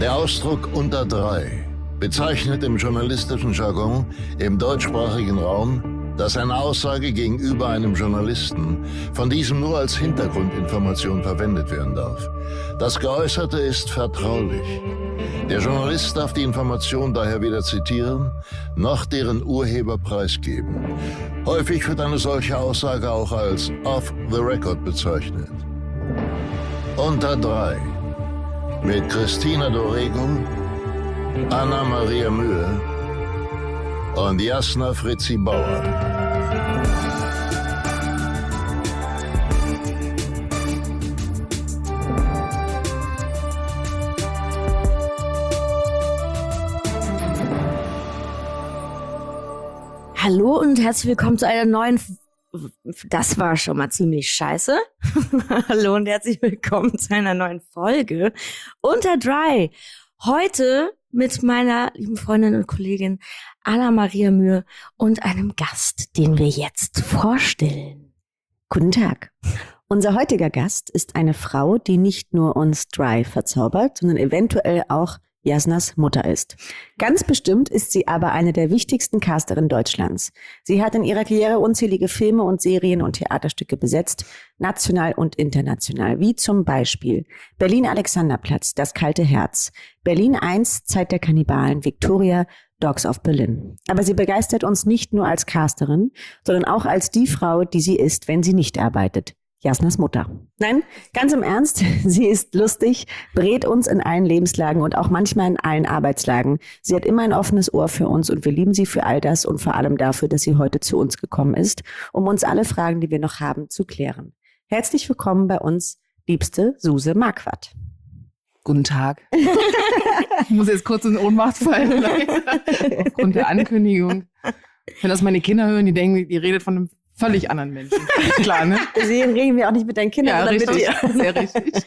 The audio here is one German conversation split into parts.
Der Ausdruck unter 3 bezeichnet im journalistischen Jargon im deutschsprachigen Raum, dass eine Aussage gegenüber einem Journalisten von diesem nur als Hintergrundinformation verwendet werden darf. Das Geäußerte ist vertraulich. Der Journalist darf die Information daher weder zitieren, noch deren Urheber preisgeben. Häufig wird eine solche Aussage auch als off the record bezeichnet. Unter 3 mit Christina Dorego, Anna Maria Mühe und Jasna Fritzi Bauer. Hallo und herzlich willkommen zu einer neuen... Das war schon mal ziemlich scheiße. Hallo und herzlich willkommen zu einer neuen Folge Unter 3. Heute mit meiner lieben Freundin und Kollegin Anna Maria Mühe und einem Gast, den wir jetzt vorstellen. Guten Tag. Unser heutiger Gast ist eine Frau, die nicht nur uns Dry verzaubert, sondern eventuell auch Jasnas Mutter ist. Ganz bestimmt ist sie aber eine der wichtigsten Casterinnen Deutschlands. Sie hat in ihrer Karriere unzählige Filme und Serien und Theaterstücke besetzt, national und international, wie zum Beispiel Berlin Alexanderplatz, Das kalte Herz, Berlin 1, Zeit der Kannibalen, Victoria, Dogs of Berlin. Aber sie begeistert uns nicht nur als Casterin, sondern auch als die Frau, die sie ist, wenn sie nicht arbeitet. Jasnas Mutter. Nein, ganz im Ernst, sie ist lustig, berät uns in allen Lebenslagen und auch manchmal in allen Arbeitslagen. Sie hat immer ein offenes Ohr für uns und wir lieben sie für all das und vor allem dafür, dass sie heute zu uns gekommen ist, um uns alle Fragen, die wir noch haben, zu klären. Herzlich willkommen bei uns, liebste Suse Marquardt. Guten Tag. Ich muss jetzt kurz in Ohnmacht fallen, aufgrund der Ankündigung. Wenn das meine Kinder hören, die denken, die redet von einem völlig anderen Menschen. Klar, ne? Deswegen reden wir auch nicht mit deinen Kindern, ja, sondern richtig, mit dir. sehr richtig.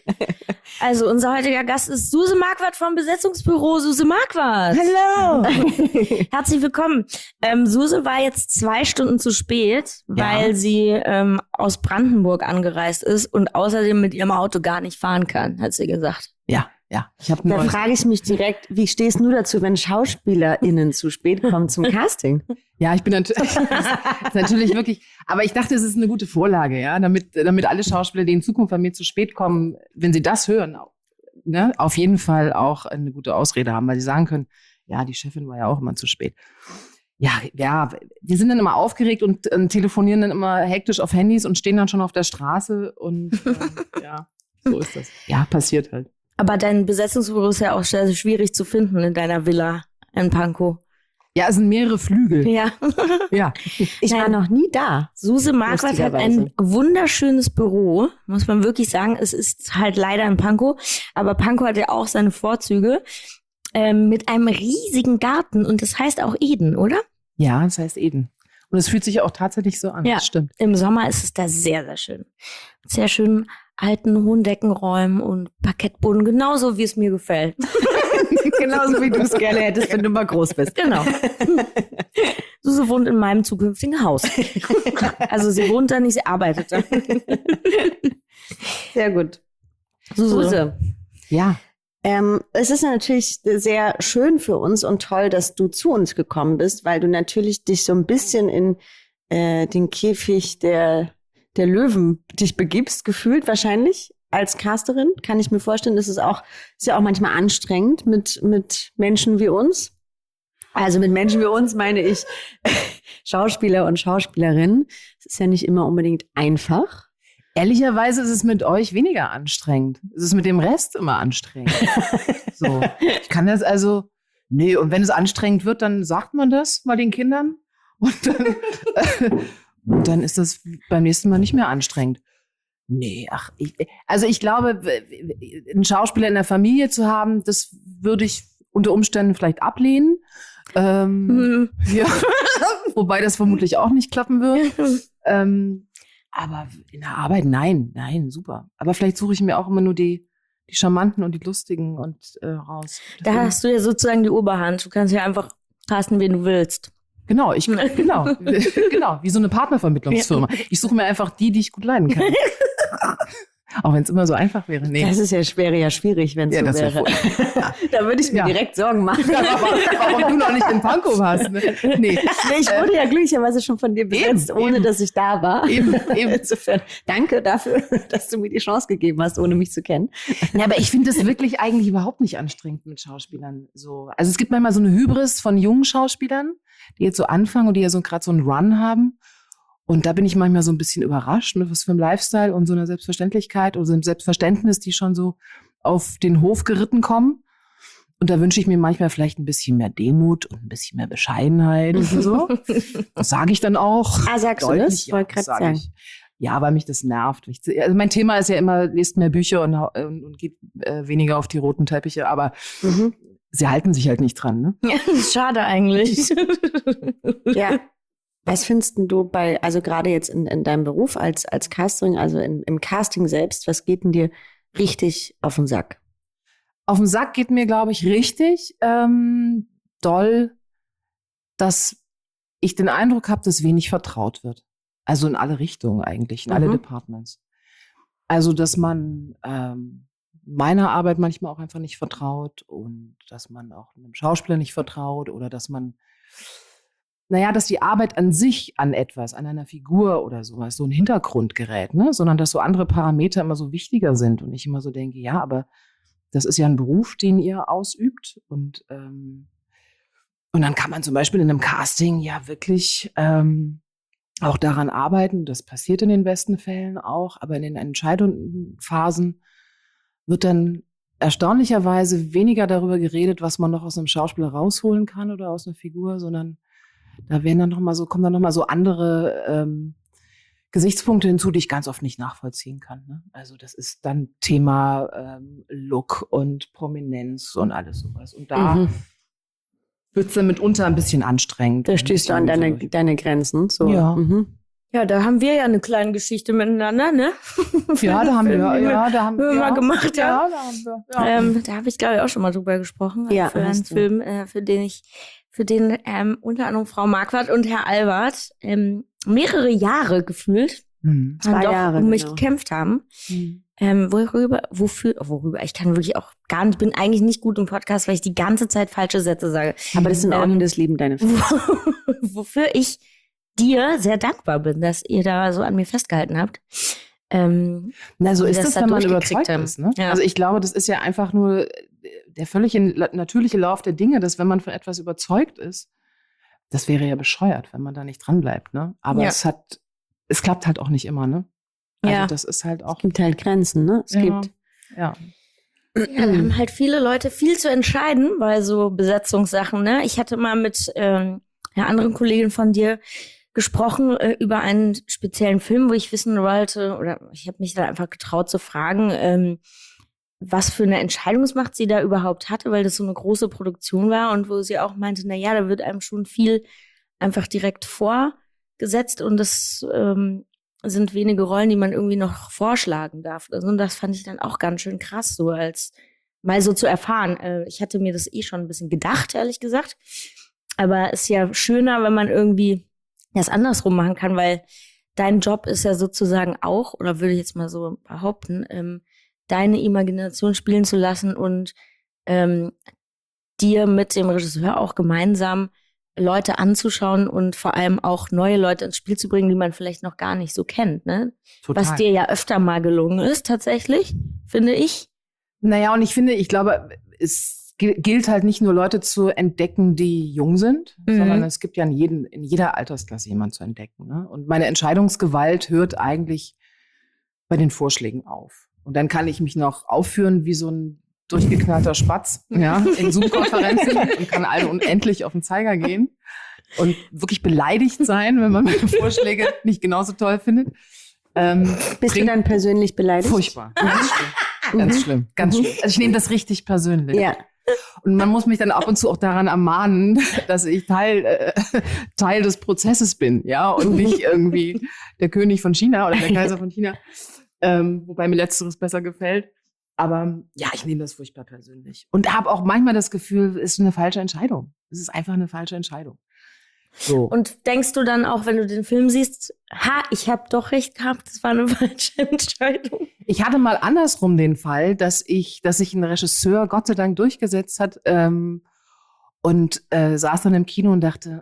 Also unser heutiger Gast ist Suse Marquardt vom Besetzungsbüro Suse Marquardt. Hallo! Herzlich willkommen. Suse war jetzt 2 Stunden zu spät, weil sie aus Brandenburg angereist ist und außerdem mit ihrem Auto gar nicht fahren kann, hat sie gesagt. Ja. Da frage ich mich direkt, wie stehst du dazu, wenn SchauspielerInnen zu spät kommen zum Casting? Ja, ich bin natürlich wirklich, aber ich dachte, es ist eine gute Vorlage, ja, damit alle Schauspieler, die in Zukunft bei mir zu spät kommen, wenn sie das hören, ne, auf jeden Fall auch eine gute Ausrede haben, weil sie sagen können, ja, die Chefin war ja auch immer zu spät. Ja, wir sind dann immer aufgeregt und telefonieren dann immer hektisch auf Handys und stehen dann schon auf der Straße und ja, so ist das. Ja, passiert halt. Aber dein Besetzungsbüro ist ja auch sehr, sehr schwierig zu finden in deiner Villa in Pankow. Ja, es sind mehrere Flügel. Ja. Ja. Ich war noch nie da. Suse Marquardt hat ein wunderschönes Büro, muss man wirklich sagen. Es ist halt leider in Pankow, aber Pankow hat ja auch seine Vorzüge, mit einem riesigen Garten und das heißt auch Eden, oder? Ja, das heißt Eden. Und es fühlt sich auch tatsächlich so an. Ja, das stimmt. Im Sommer ist es da sehr, sehr schön. Sehr schön alten hohen Deckenräumen und Parkettboden, genauso wie es mir gefällt. Genauso wie du es gerne hättest, wenn du mal groß bist. Genau. Suse wohnt in meinem zukünftigen Haus. Also sie wohnt da nicht, sie arbeitet da. Sehr gut. Suse. Ja. Es ist natürlich sehr schön für uns und toll, dass du zu uns gekommen bist, weil du natürlich dich so ein bisschen in den Käfig der Löwen dich begibst, gefühlt wahrscheinlich als Casterin. Kann ich mir vorstellen, ist ja auch manchmal anstrengend mit Menschen wie uns. Also mit Menschen wie uns meine ich Schauspieler und Schauspielerinnen. Es ist ja nicht immer unbedingt einfach. Ehrlicherweise ist es mit euch weniger anstrengend. Es ist mit dem Rest immer anstrengend. So. Ich kann das und wenn es anstrengend wird, dann sagt man das mal den Kindern und dann ist das beim nächsten Mal nicht mehr anstrengend. Nee, ich glaube, einen Schauspieler in der Familie zu haben, das würde ich unter Umständen vielleicht ablehnen. Ja. Wobei das vermutlich auch nicht klappen wird. Aber in der Arbeit, nein, super. Aber vielleicht suche ich mir auch immer nur die Charmanten und die Lustigen und raus. Da hast du ja sozusagen die Oberhand. Du kannst ja einfach casten, wen du willst. Genau, wie so eine Partnervermittlungsfirma. Ich suche mir einfach die ich gut leiden kann. Auch wenn es immer so einfach wäre. Nee. Das ist wäre ja schwierig, wenn es so das wäre. Da würde ich mir Ja. direkt Sorgen machen. Warum du noch nicht in Pankow warst. Ne? Nee. Ich wurde ja glücklicherweise schon von dir besetzt, ohne eben. dass ich da war. Eben. Insofern, danke dafür, dass du mir die Chance gegeben hast, ohne mich zu kennen. Ja, aber ich finde das wirklich eigentlich überhaupt nicht anstrengend mit Schauspielern. So. Also es gibt manchmal so eine Hybris von jungen Schauspielern, die jetzt so anfangen und die ja so gerade so einen Run haben. Und da bin ich manchmal so ein bisschen überrascht, mit was für einem Lifestyle und so einer Selbstverständlichkeit oder so einem Selbstverständnis, die schon so auf den Hof geritten kommen. Und da wünsche ich mir manchmal vielleicht ein bisschen mehr Demut und ein bisschen mehr Bescheidenheit und so. Das sage ich dann auch. Ah, sagst du das? Ja, Wollte gerade sag sagen. ich. Ja, weil mich das nervt. Also mein Thema ist ja immer, lest mehr Bücher und geht weniger auf die roten Teppiche. Aber sie halten sich halt nicht dran, ne? Ja, schade eigentlich. Ja. Was findest denn du also gerade jetzt in deinem Beruf als Casting, also im Casting selbst, was geht denn dir richtig auf den Sack? Auf den Sack geht mir, glaube ich, richtig doll, dass ich den Eindruck habe, dass wenig vertraut wird. Also in alle Richtungen eigentlich, in alle Departments. Also, dass man meiner Arbeit manchmal auch einfach nicht vertraut und dass man auch einem Schauspieler nicht vertraut oder dass man dass die Arbeit an sich, an etwas, an einer Figur oder sowas, so ein Hintergrund gerät, ne? Sondern dass so andere Parameter immer so wichtiger sind und ich immer so denke, ja, aber das ist ja ein Beruf, den ihr ausübt und dann kann man zum Beispiel in einem Casting ja wirklich auch daran arbeiten, das passiert in den besten Fällen auch, aber in den Entscheidungsphasen wird dann erstaunlicherweise weniger darüber geredet, was man noch aus einem Schauspieler rausholen kann oder aus einer Figur, sondern da kommen dann nochmal so andere Gesichtspunkte hinzu, die ich ganz oft nicht nachvollziehen kann. Ne? Also das ist dann Thema Look und Prominenz und alles sowas. Und da wird es dann mitunter ein bisschen anstrengend. Da stößt du an deine Grenzen. So. Ja. Ja, da haben wir ja eine kleine Geschichte miteinander, ne? Ja, da haben wir mal gemacht, ja. Da haben wir. Da habe ich, glaube ich, auch schon mal drüber gesprochen. Ja, für einen hast du. Film, für den unter anderem Frau Marquardt und Herr Albert mehrere Jahre gefühlt 2 Jahre, um mich genau. gekämpft haben. Worüber, ich kann wirklich auch gar nicht, bin eigentlich nicht gut im Podcast, weil ich die ganze Zeit falsche Sätze sage. Aber das ist in Ordnung, das lieben deine Fans. Wofür ich dir sehr dankbar bin, dass ihr da so an mir festgehalten habt. Na, so wie ist das das, da wenn man durchgekriegt überzeugt haben. ist. Ne? Ja. Also ich glaube, das ist ja einfach nur der völlig natürliche Lauf der Dinge, dass wenn man von etwas überzeugt ist, das wäre ja bescheuert, wenn man da nicht dran bleibt. Ne? Aber Ja. es klappt halt auch nicht immer. Ne? Also Ja. das ist halt auch. Es gibt halt Grenzen, ne? Ja. Gibt Ja. Ja, da haben halt viele Leute viel zu entscheiden bei so Besetzungssachen. Ne? Ich hatte mal mit einer anderen Kollegin von dir gesprochen über einen speziellen Film, wo ich wissen wollte, oder ich habe mich da einfach getraut zu fragen, was für eine Entscheidungsmacht sie da überhaupt hatte, weil das so eine große Produktion war und wo sie auch meinte, na ja, da wird einem schon viel einfach direkt vorgesetzt und das sind wenige Rollen, die man irgendwie noch vorschlagen darf. Also, und das fand ich dann auch ganz schön krass, so als mal so zu erfahren. Ich hatte mir das schon ein bisschen gedacht, ehrlich gesagt. Aber es ist ja schöner, wenn man irgendwie das andersrum machen kann, weil dein Job ist ja sozusagen auch, oder würde ich jetzt mal so behaupten, deine Imagination spielen zu lassen und dir mit dem Regisseur auch gemeinsam Leute anzuschauen und vor allem auch neue Leute ins Spiel zu bringen, die man vielleicht noch gar nicht so kennt, ne? Total. Was dir ja öfter mal gelungen ist, tatsächlich, finde ich. Naja, und ich glaube, es gilt halt nicht nur Leute zu entdecken, die jung sind, sondern es gibt ja in jeder Altersklasse jemanden zu entdecken. Ne? Und meine Entscheidungsgewalt hört eigentlich bei den Vorschlägen auf. Und dann kann ich mich noch aufführen wie so ein durchgeknallter Spatz, ja, in Zoom-Konferenzen und kann allen unendlich auf den Zeiger gehen und wirklich beleidigt sein, wenn man meine Vorschläge nicht genauso toll findet. Bist du dann persönlich beleidigt? Furchtbar. Ganz schlimm. Ganz schlimm. Ganz schlimm. Also ich nehme das richtig persönlich. Ja. Und man muss mich dann ab und zu auch daran ermahnen, dass ich Teil des Prozesses bin, ja, und nicht irgendwie der König von China oder der Kaiser von China, wobei mir Letzteres besser gefällt. Aber ja, ich nehme das furchtbar persönlich. Und habe auch manchmal das Gefühl, es ist eine falsche Entscheidung. Es ist einfach eine falsche Entscheidung. So. Und denkst du dann auch, wenn du den Film siehst, ich habe doch recht gehabt, das war eine falsche Entscheidung? Ich hatte mal andersrum den Fall, dass sich ein Regisseur Gott sei Dank durchgesetzt hat und saß dann im Kino und dachte,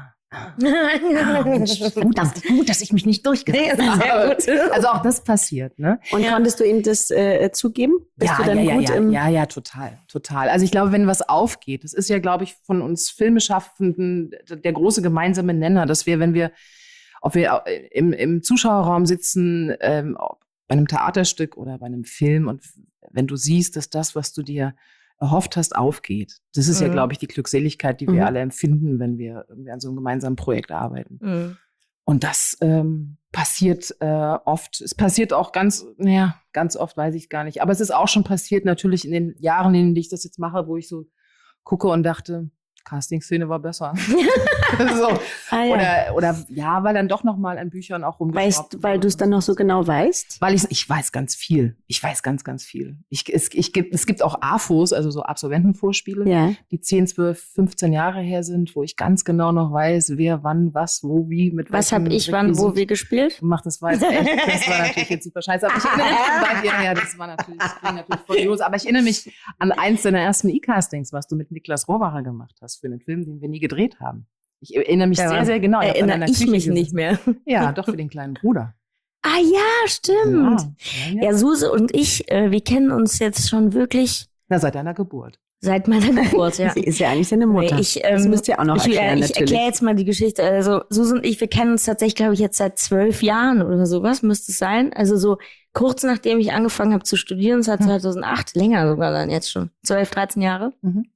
gut, dass ich mich nicht durchgesetzt habe. Also auch das passiert, ne? Und konntest du ihm das zugeben? Bist du dann gut im... Ja, total. Also ich glaube, wenn was aufgeht, das ist ja, glaube ich, von uns Filmeschaffenden der große gemeinsame Nenner, dass wir, ob wir im Zuschauerraum sitzen, bei einem Theaterstück oder bei einem Film und wenn du siehst, dass das, was du dir erhofft hast, aufgeht. Das ist ja, glaube ich, die Glückseligkeit, die wir alle empfinden, wenn wir irgendwie an so einem gemeinsamen Projekt arbeiten. Und das passiert oft. Es passiert auch ganz oft, weiß ich gar nicht. Aber es ist auch schon passiert, natürlich in den Jahren, in denen ich das jetzt mache, wo ich so gucke und dachte, Casting-Szene war besser. So. Oder weil dann doch noch mal an Büchern auch rumgeschraubt. Weil du es dann noch so genau weißt? Weil ich weiß ganz viel. Ich weiß ganz, ganz viel. Es gibt auch AFOs, also so Absolventenvorspiele, die 10, 12, 15 Jahre her sind, wo ich ganz genau noch weiß, wer, wann, was, wo, wie, mit was habe ich, wann, wo, wie gespielt? Das war natürlich jetzt super scheiße. Aber ich erinnere mich, das war natürlich furios. Aber ich erinnere mich an eins deiner ersten E-Castings, was du mit Niklas Rohwacher gemacht hast für einen Film, den wir nie gedreht haben. Ich erinnere mich sehr, sehr genau. Erinnere ich mich nicht mehr. Ja, doch, für den kleinen Bruder. Ah ja, stimmt. Ja, Suse und ich, wir kennen uns jetzt schon wirklich... seit deiner Geburt. Seit meiner Geburt, ja. Sie ist ja eigentlich seine Mutter. Das müsst ihr auch noch erklären, Ich erkläre jetzt mal die Geschichte. Also Suse und ich, wir kennen uns tatsächlich, glaube ich, jetzt seit 12 Jahren oder sowas, müsste es sein. Also so kurz nachdem ich angefangen habe zu studieren, seit 2008, länger sogar dann jetzt schon, 12, 13 Jahre.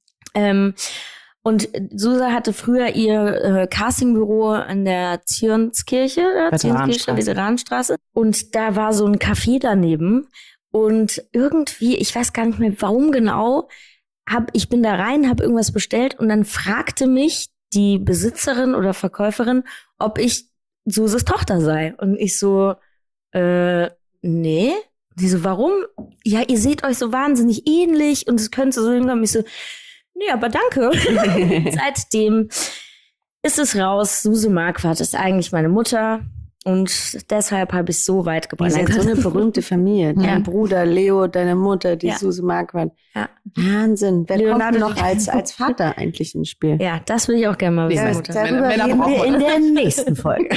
Und Suse hatte früher ihr Castingbüro an der Zionskirche, Veteranenstraße. Und da war so ein Café daneben. Und irgendwie, ich weiß gar nicht mehr, warum genau, ich bin da rein, habe irgendwas bestellt und dann fragte mich die Besitzerin oder Verkäuferin, ob ich Suses Tochter sei. Und ich so, nee. Die so, warum? Ja, ihr seht euch so wahnsinnig ähnlich und es könnte so hinkommen. Ich so, nee, aber danke. Seitdem ist es raus. Suse Marquardt ist eigentlich meine Mutter. Und deshalb habe ich so weit gebracht. Ihr seid so eine berühmte Familie. Dein Bruder Leo, deine Mutter, die Suse Marquardt. Ja. Wahnsinn. Wer Leonardo kommt noch als Vater eigentlich ins Spiel? Ja, das will ich auch gerne mal wissen. Darüber reden wir in der nächsten Folge.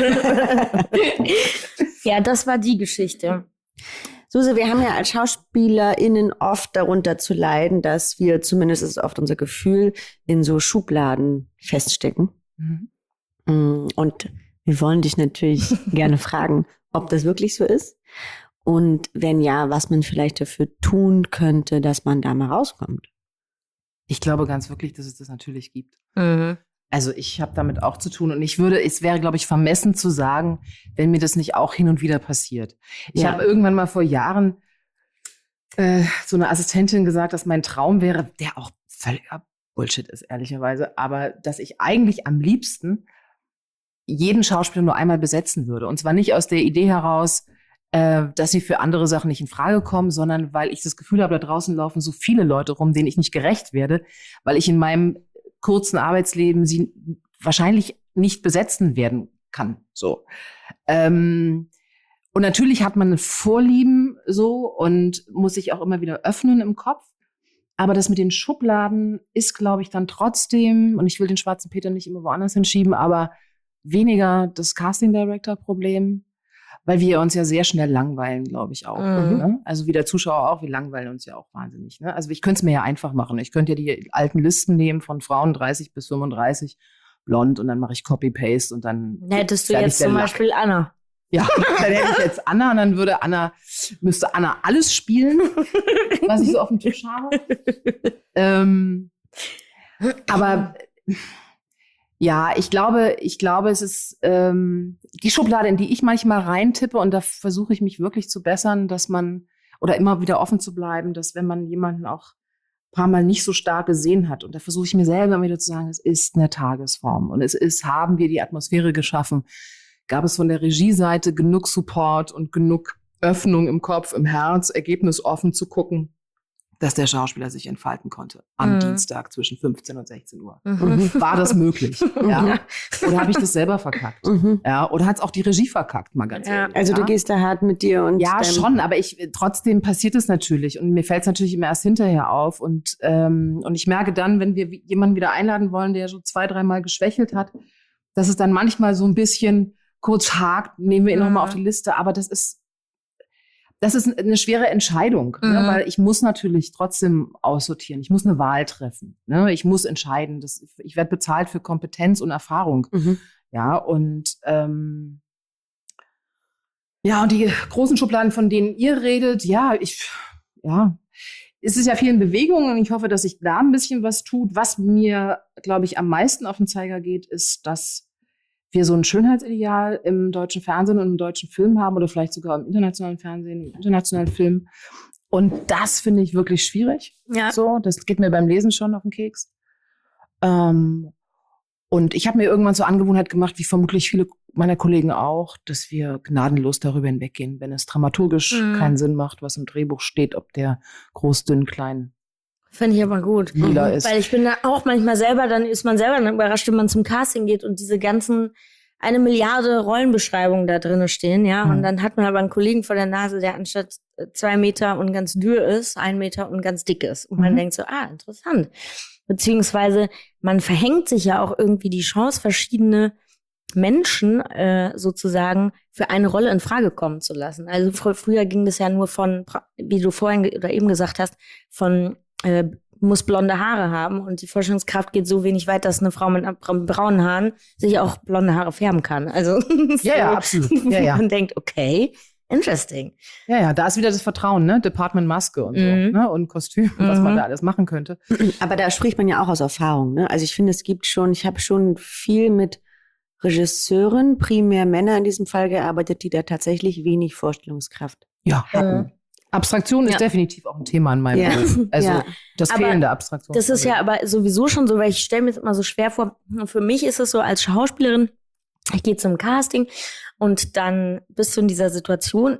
Ja, das war die Geschichte. Suse, wir haben ja als SchauspielerInnen oft darunter zu leiden, dass wir, zumindest ist oft unser Gefühl, in so Schubladen feststecken. Und wir wollen dich natürlich gerne fragen, ob das wirklich so ist und wenn ja, was man vielleicht dafür tun könnte, dass man da mal rauskommt. Ich glaube ganz wirklich, dass es das natürlich gibt. Also ich habe damit auch zu tun und es wäre, glaube ich, vermessen zu sagen, wenn mir das nicht auch hin und wieder passiert. Ich habe irgendwann mal vor Jahren so eine Assistentin gesagt, dass mein Traum wäre, der auch völliger Bullshit ist, ehrlicherweise, aber dass ich eigentlich am liebsten jeden Schauspieler nur einmal besetzen würde. Und zwar nicht aus der Idee heraus, dass sie für andere Sachen nicht in Frage kommen, sondern weil ich das Gefühl habe, da draußen laufen so viele Leute rum, denen ich nicht gerecht werde, weil ich in meinem kurzen Arbeitsleben sie wahrscheinlich nicht besetzen werden kann. So. Und natürlich hat man Vorlieben so und muss sich auch immer wieder öffnen im Kopf. Aber das mit den Schubladen ist, glaube ich, dann trotzdem, und ich will den schwarzen Peter nicht immer woanders hinschieben, aber weniger das Casting-Director-Problem, weil wir uns ja sehr schnell langweilen, glaube ich auch. Ne? Also wie der Zuschauer auch, wir langweilen uns ja auch wahnsinnig. Ne? Also ich könnte es mir ja einfach machen. Ich könnte ja die alten Listen nehmen von Frauen 30 bis 35, blond, und dann mache ich Copy-Paste und dann hättest du jetzt zum Beispiel Anna. Ja, dann hätte ich jetzt Anna und dann müsste Anna alles spielen, was ich so auf dem Tisch habe. Aber ja, ich glaube, es ist die Schublade, in die ich manchmal reintippe, und da versuche ich mich wirklich zu bessern, oder immer wieder offen zu bleiben, dass wenn man jemanden auch ein paar Mal nicht so stark gesehen hat, und da versuche ich mir selber wieder zu sagen, es ist eine Tagesform und haben wir die Atmosphäre geschaffen, gab es von der Regieseite genug Support und genug Öffnung im Kopf, im Herz, ergebnisoffen zu gucken, dass der Schauspieler sich entfalten konnte am Dienstag zwischen 15 und 16 Uhr. War das möglich? Ja. Oder habe ich das selber verkackt? Ja. Oder hat es auch die Regie verkackt, mal ganz ehrlich? Also du gehst da hart mit dir und ja, schon, aber trotzdem passiert es natürlich und mir fällt es natürlich immer erst hinterher auf und ich merke dann, wenn wir jemanden wieder einladen wollen, der so 2-3 Mal geschwächelt hat, dass es dann manchmal so ein bisschen kurz hakt, nehmen wir ihn nochmal auf die Liste, aber das ist eine schwere Entscheidung, ne, weil ich muss natürlich trotzdem aussortieren. Ich muss eine Wahl treffen. Ne? Ich muss entscheiden. Ich werde bezahlt für Kompetenz und Erfahrung. Ja, und und die großen Schubladen, von denen ihr redet, es ist ja viel in Bewegung und ich hoffe, dass sich da ein bisschen was tut. Was mir, glaube ich, am meisten auf den Zeiger geht, ist, dass wir so ein Schönheitsideal im deutschen Fernsehen und im deutschen Film haben oder vielleicht sogar im internationalen Fernsehen, im internationalen Film. Und das finde ich wirklich schwierig. Ja. So, das geht mir beim Lesen schon auf den Keks. Und ich habe mir irgendwann zur Angewohnheit gemacht, wie vermutlich viele meiner Kollegen auch, dass wir gnadenlos darüber hinweggehen, wenn es dramaturgisch keinen Sinn macht, was im Drehbuch steht, ob der groß, dünn, klein Finde ich aber gut. Lila ist. Weil ich bin da auch manchmal selber, dann ist man selber dann überrascht, wenn man zum Casting geht und diese ganzen 1 Milliarde Rollenbeschreibungen da drin stehen, ja. Und dann hat man aber einen Kollegen vor der Nase, der anstatt 2 Meter und ganz dürr ist, 1 Meter und ganz dick ist. Und man denkt so, interessant. Beziehungsweise man verhängt sich ja auch irgendwie die Chance, verschiedene Menschen sozusagen für eine Rolle in Frage kommen zu lassen. Also früher ging das ja nur von, wie du vorhin oder eben gesagt hast, von muss blonde Haare haben und die Vorstellungskraft geht so wenig weit, dass eine Frau mit braunen Haaren sich auch blonde Haare färben kann. Also ja, absolut. Ja. Man denkt, okay, interesting. Ja, da ist wieder das Vertrauen, ne? Department Maske und so, ne? Und Kostüm, was man da alles machen könnte. Aber da spricht man ja auch aus Erfahrung, ne? Also ich finde, ich habe schon viel mit Regisseuren, primär Männer in diesem Fall gearbeitet, die da tatsächlich wenig Vorstellungskraft hatten. Abstraktion ist definitiv auch ein Thema in meinem Beruf. Also das fehlende Abstraktion. Das ist ja aber sowieso schon so, weil ich stelle mir das immer so schwer vor. Für mich ist es so als Schauspielerin, ich gehe zum Casting und dann bist du in dieser Situation,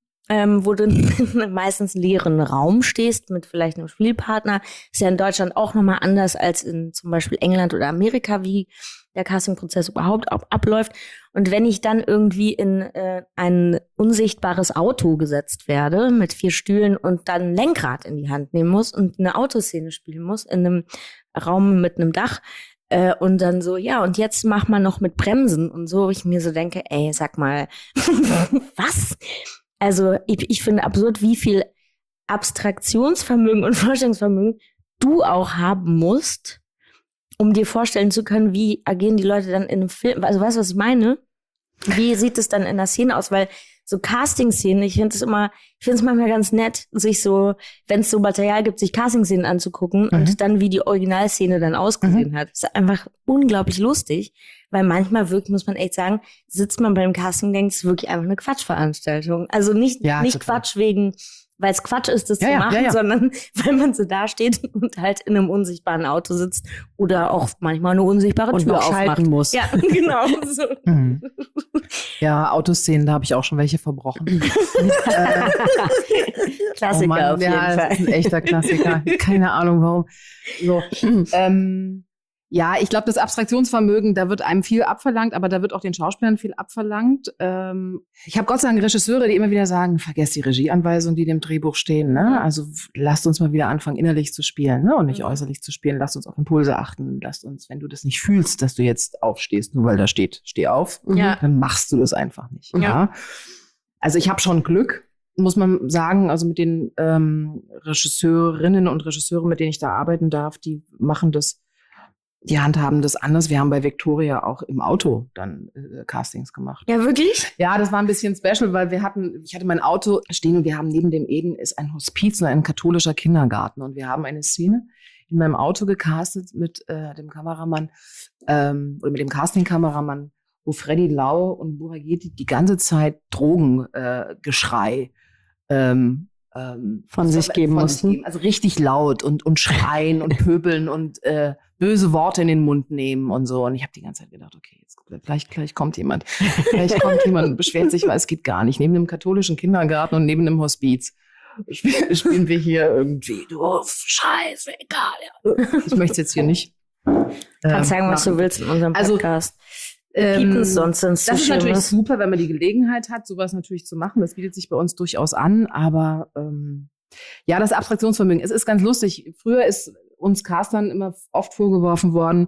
wo du meistens leeren Raum stehst mit vielleicht einem Spielpartner. Ist ja in Deutschland auch nochmal anders als in zum Beispiel England oder Amerika, wie der Castingprozess überhaupt abläuft. Und wenn ich dann irgendwie in ein unsichtbares Auto gesetzt werde mit 4 Stühlen und dann ein Lenkrad in die Hand nehmen muss und eine Autoszene spielen muss in einem Raum mit einem Dach und dann so, und jetzt mach mal noch mit Bremsen und so, ich mir so denke, sag mal, was? Also ich finde absurd, wie viel Abstraktionsvermögen und Vorstellungsvermögen du auch haben musst, um dir vorstellen zu können, wie agieren die Leute dann in einem Film. Also weißt du, was ich meine? Wie sieht es dann in der Szene aus? Weil so Casting-Szenen, ich finde es manchmal ganz nett, sich so, wenn es so Material gibt, sich Casting-Szenen anzugucken und dann, wie die Originalszene dann ausgesehen hat. Das ist einfach unglaublich lustig, weil manchmal wirklich, muss man echt sagen, sitzt man beim Casting und denkt, es ist wirklich einfach eine Quatschveranstaltung. Also nicht Quatsch wegen, weil es Quatsch ist, das zu machen, sondern weil man so da steht und halt in einem unsichtbaren Auto sitzt oder auch manchmal eine unsichtbare Tür aufmachen muss. Ja, genau. So. Ja, Autoszenen, da habe ich auch schon welche verbrochen. Klassiker auf jeden Fall. Das ist ein echter Klassiker. Keine Ahnung warum. So. Ja, ich glaube, das Abstraktionsvermögen, da wird einem viel abverlangt, aber da wird auch den Schauspielern viel abverlangt. Ich habe Gott sei Dank Regisseure, die immer wieder sagen, vergesst die Regieanweisungen, die in dem Drehbuch stehen. Ne? Also lasst uns mal wieder anfangen, innerlich zu spielen, ne? Und nicht äußerlich zu spielen. Lasst uns auf Impulse achten. Lasst uns, wenn du das nicht fühlst, dass du jetzt aufstehst, nur weil da steht, steh auf, dann machst du das einfach nicht. Ja. Also ich habe schon Glück, muss man sagen, also mit den Regisseurinnen und Regisseuren, mit denen ich da arbeiten darf, die machen das. Die handhaben das anders. Wir haben bei Victoria auch im Auto dann Castings gemacht. Ja, wirklich? Ja, das war ein bisschen special, weil ich hatte mein Auto stehen und wir haben neben dem Eden ist ein Hospiz und ein katholischer Kindergarten. Und wir haben eine Szene in meinem Auto gecastet mit dem Kameramann oder mit dem Casting-Kameramann, wo Freddy Lau und Burageti die ganze Zeit Drogengeschrei von sich geben mussten. Also richtig laut und schreien und pöbeln und böse Worte in den Mund nehmen und so. Und ich habe die ganze Zeit gedacht, okay, jetzt gleich kommt jemand. Gleich kommt jemand und beschwert sich, weil es geht gar nicht. Neben einem katholischen Kindergarten und neben einem Hospiz. spielen wir hier irgendwie, du Scheiße, egal. Ja. Ich möchte es jetzt hier nicht. Kannst sagen, was du willst in unserem Podcast. Piepens sonst ins das ist natürlich super, wenn man die Gelegenheit hat, sowas natürlich zu machen. Das bietet sich bei uns durchaus an. Aber ja, das Abstraktionsvermögen. Es ist ganz lustig. Früher ist uns Castern immer oft vorgeworfen worden,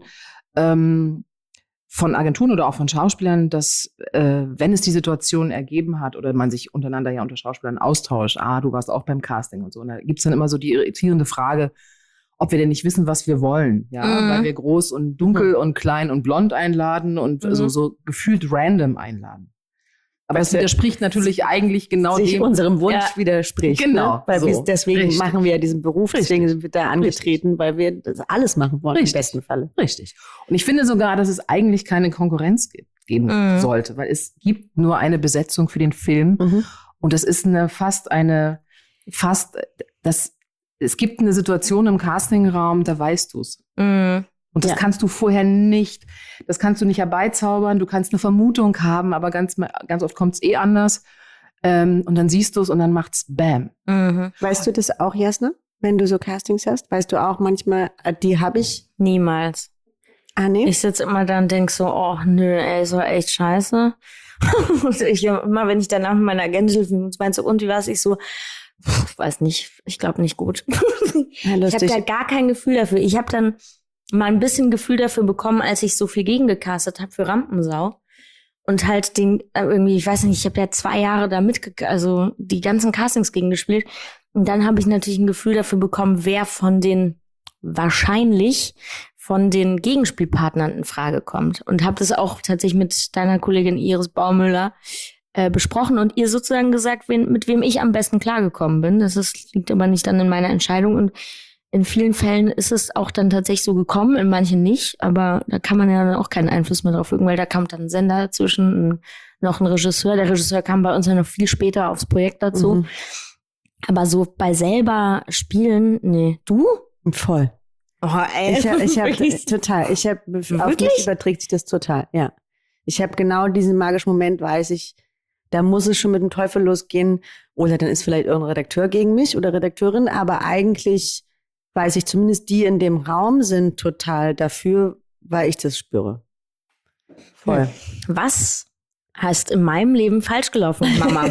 von Agenturen oder auch von Schauspielern, dass wenn es die Situation ergeben hat oder man sich untereinander ja unter Schauspielern austauscht, du warst auch beim Casting und so. Und da gibt's dann immer so die irritierende Frage, ob wir denn nicht wissen, was wir wollen, ja, weil wir groß und dunkel und klein und blond einladen und so gefühlt random einladen. Aber das widerspricht natürlich eigentlich genau sich dem unserem Wunsch widerspricht. Genau. Ne? Weil so. deswegen Richtig. machen wir ja diesen Beruf, deswegen sind wir da angetreten, weil wir das alles machen wollen im besten Falle. Richtig. Und ich finde sogar, dass es eigentlich keine Konkurrenz geben sollte, weil es gibt nur eine Besetzung für den Film und das ist es gibt eine Situation im Castingraum, da weißt du es. Und das kannst du vorher nicht, das kannst du nicht herbeizaubern, du kannst eine Vermutung haben, aber ganz oft kommt es anders. Und dann siehst du es und dann macht's Bam. Weißt du das auch, Jasna, wenn du so Castings hast? Weißt du auch manchmal, die habe ich? Niemals. Ah, nee? Ich sitze immer da und denk so, oh nö, ey, ist doch echt scheiße. Und immer wenn ich danach mit meiner Agentin meinte, und wie war's? Ich so, weiß nicht, ich glaube nicht gut. Ja, ich habe da gar kein Gefühl dafür. Ich habe dann mal ein bisschen Gefühl dafür bekommen, als ich so viel gegengecastet habe für Rampensau. Und halt irgendwie, ich weiß nicht, ich habe ja 2 Jahre da also die ganzen Castings gegengespielt. Und dann habe ich natürlich ein Gefühl dafür bekommen, wer wahrscheinlich von den Gegenspielpartnern in Frage kommt. Und habe das auch tatsächlich mit deiner Kollegin Iris Baumüller besprochen und ihr sozusagen gesagt, mit wem ich am besten klargekommen bin. Liegt aber nicht dann in meiner Entscheidung. Und in vielen Fällen ist es auch dann tatsächlich so gekommen, in manchen nicht. Aber da kann man ja dann auch keinen Einfluss mehr drauf üben, weil da kam dann ein Sender dazwischen, noch ein Regisseur. Der Regisseur kam bei uns ja noch viel später aufs Projekt dazu. Aber so bei selber spielen, nee. Du? Voll. Oh, ey. Ich habe total. Auf mich überträgt sich das total, ja. Ich habe genau diesen magischen Moment, weiß ich, da muss es schon mit dem Teufel losgehen. Oder dann ist vielleicht irgendein Redakteur gegen mich oder Redakteurin. Aber eigentlich weiß ich zumindest, die in dem Raum sind total dafür, weil ich das spüre. Voll. Was heißt in meinem Leben falsch gelaufen, Mama?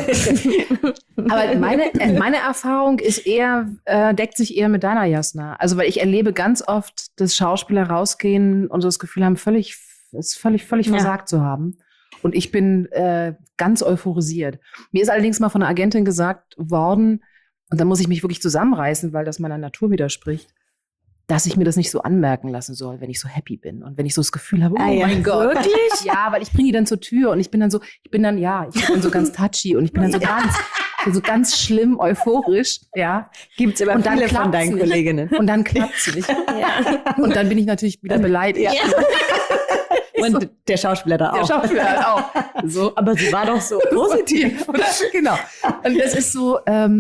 Aber meine Erfahrung ist deckt sich eher mit deiner, Jasna. Also, weil ich erlebe ganz oft, dass Schauspieler rausgehen und so das Gefühl haben, völlig versagt zu haben. Und ich bin ganz euphorisiert. Mir ist allerdings mal von einer Agentin gesagt worden, und da muss ich mich wirklich zusammenreißen, weil das meiner Natur widerspricht, dass ich mir das nicht so anmerken lassen soll, wenn ich so happy bin. Und wenn ich so das Gefühl habe, mein Gott. Wirklich? Ja, weil ich bringe die dann zur Tür und ich bin dann so ganz touchy und ich bin dann so ganz schlimm euphorisch, ja. Gibt's aber und dann viele von deinen Kolleginnen. Und dann klappt's nicht. Ja. Und dann bin ich natürlich wieder beleidigt. Ja. Und der Schauspieler da auch. Der Schauspieler halt auch. So. Aber sie war doch so positiv. Genau. Und das ist so,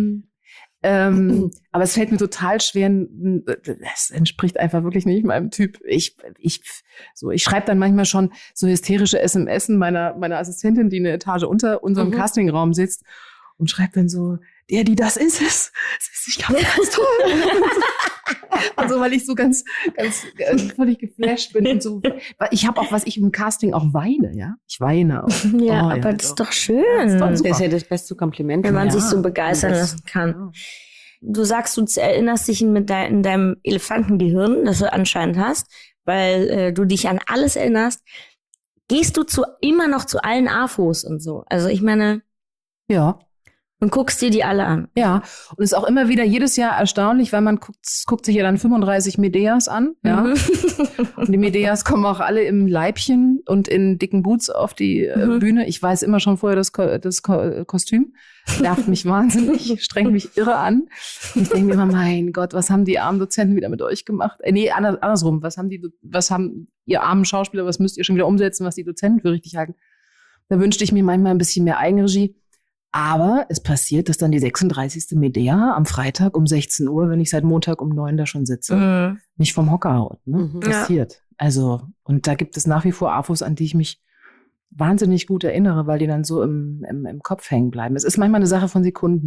aber es fällt mir total schwer, das entspricht einfach wirklich nicht meinem Typ. Ich schreibe dann manchmal schon so hysterische SMS meiner Assistentin, die eine Etage unter unserem Castingraum sitzt und schreibt dann so, die das ist es. Ich glaube, ganz toll. Und so, weil ich so ganz völlig geflasht bin und so. Ich habe auch, was ich im Casting auch weine, ja. Ich weine auch. Ja, aber das ist doch schön. Das ist ja das beste Kompliment. Wenn man sich so begeistern lassen kann. Ja. Du sagst, du erinnerst dich in deinem Elefantengehirn, das du anscheinend hast, weil du dich an alles erinnerst. Gehst du immer noch zu allen AFOs und so? Also ich meine... Ja. Und guckst dir die alle an. Ja, und es ist auch immer wieder jedes Jahr erstaunlich, weil man guckt sich ja dann 35 Medeas an. Ja. Und die Medeas kommen auch alle im Leibchen und in dicken Boots auf die Bühne. Ich weiß immer schon vorher das Kostüm. Nervt mich wahnsinnig, strengt mich irre an. Und ich denke mir immer, mein Gott, was haben die armen Dozenten wieder mit euch gemacht? Andersrum, was haben ihr armen Schauspieler, was müsst ihr schon wieder umsetzen, was die Dozenten für richtig halten? Da wünschte ich mir manchmal ein bisschen mehr Eigenregie. Aber es passiert, dass dann die 36. Medea am Freitag um 16 Uhr, wenn ich seit Montag um 9 da schon sitze, mich vom Hocker haut. Ne? Passiert. Ja. Also, und da gibt es nach wie vor AFOs, an die ich mich wahnsinnig gut erinnere, weil die dann so im Kopf hängen bleiben. Es ist manchmal eine Sache von Sekunden.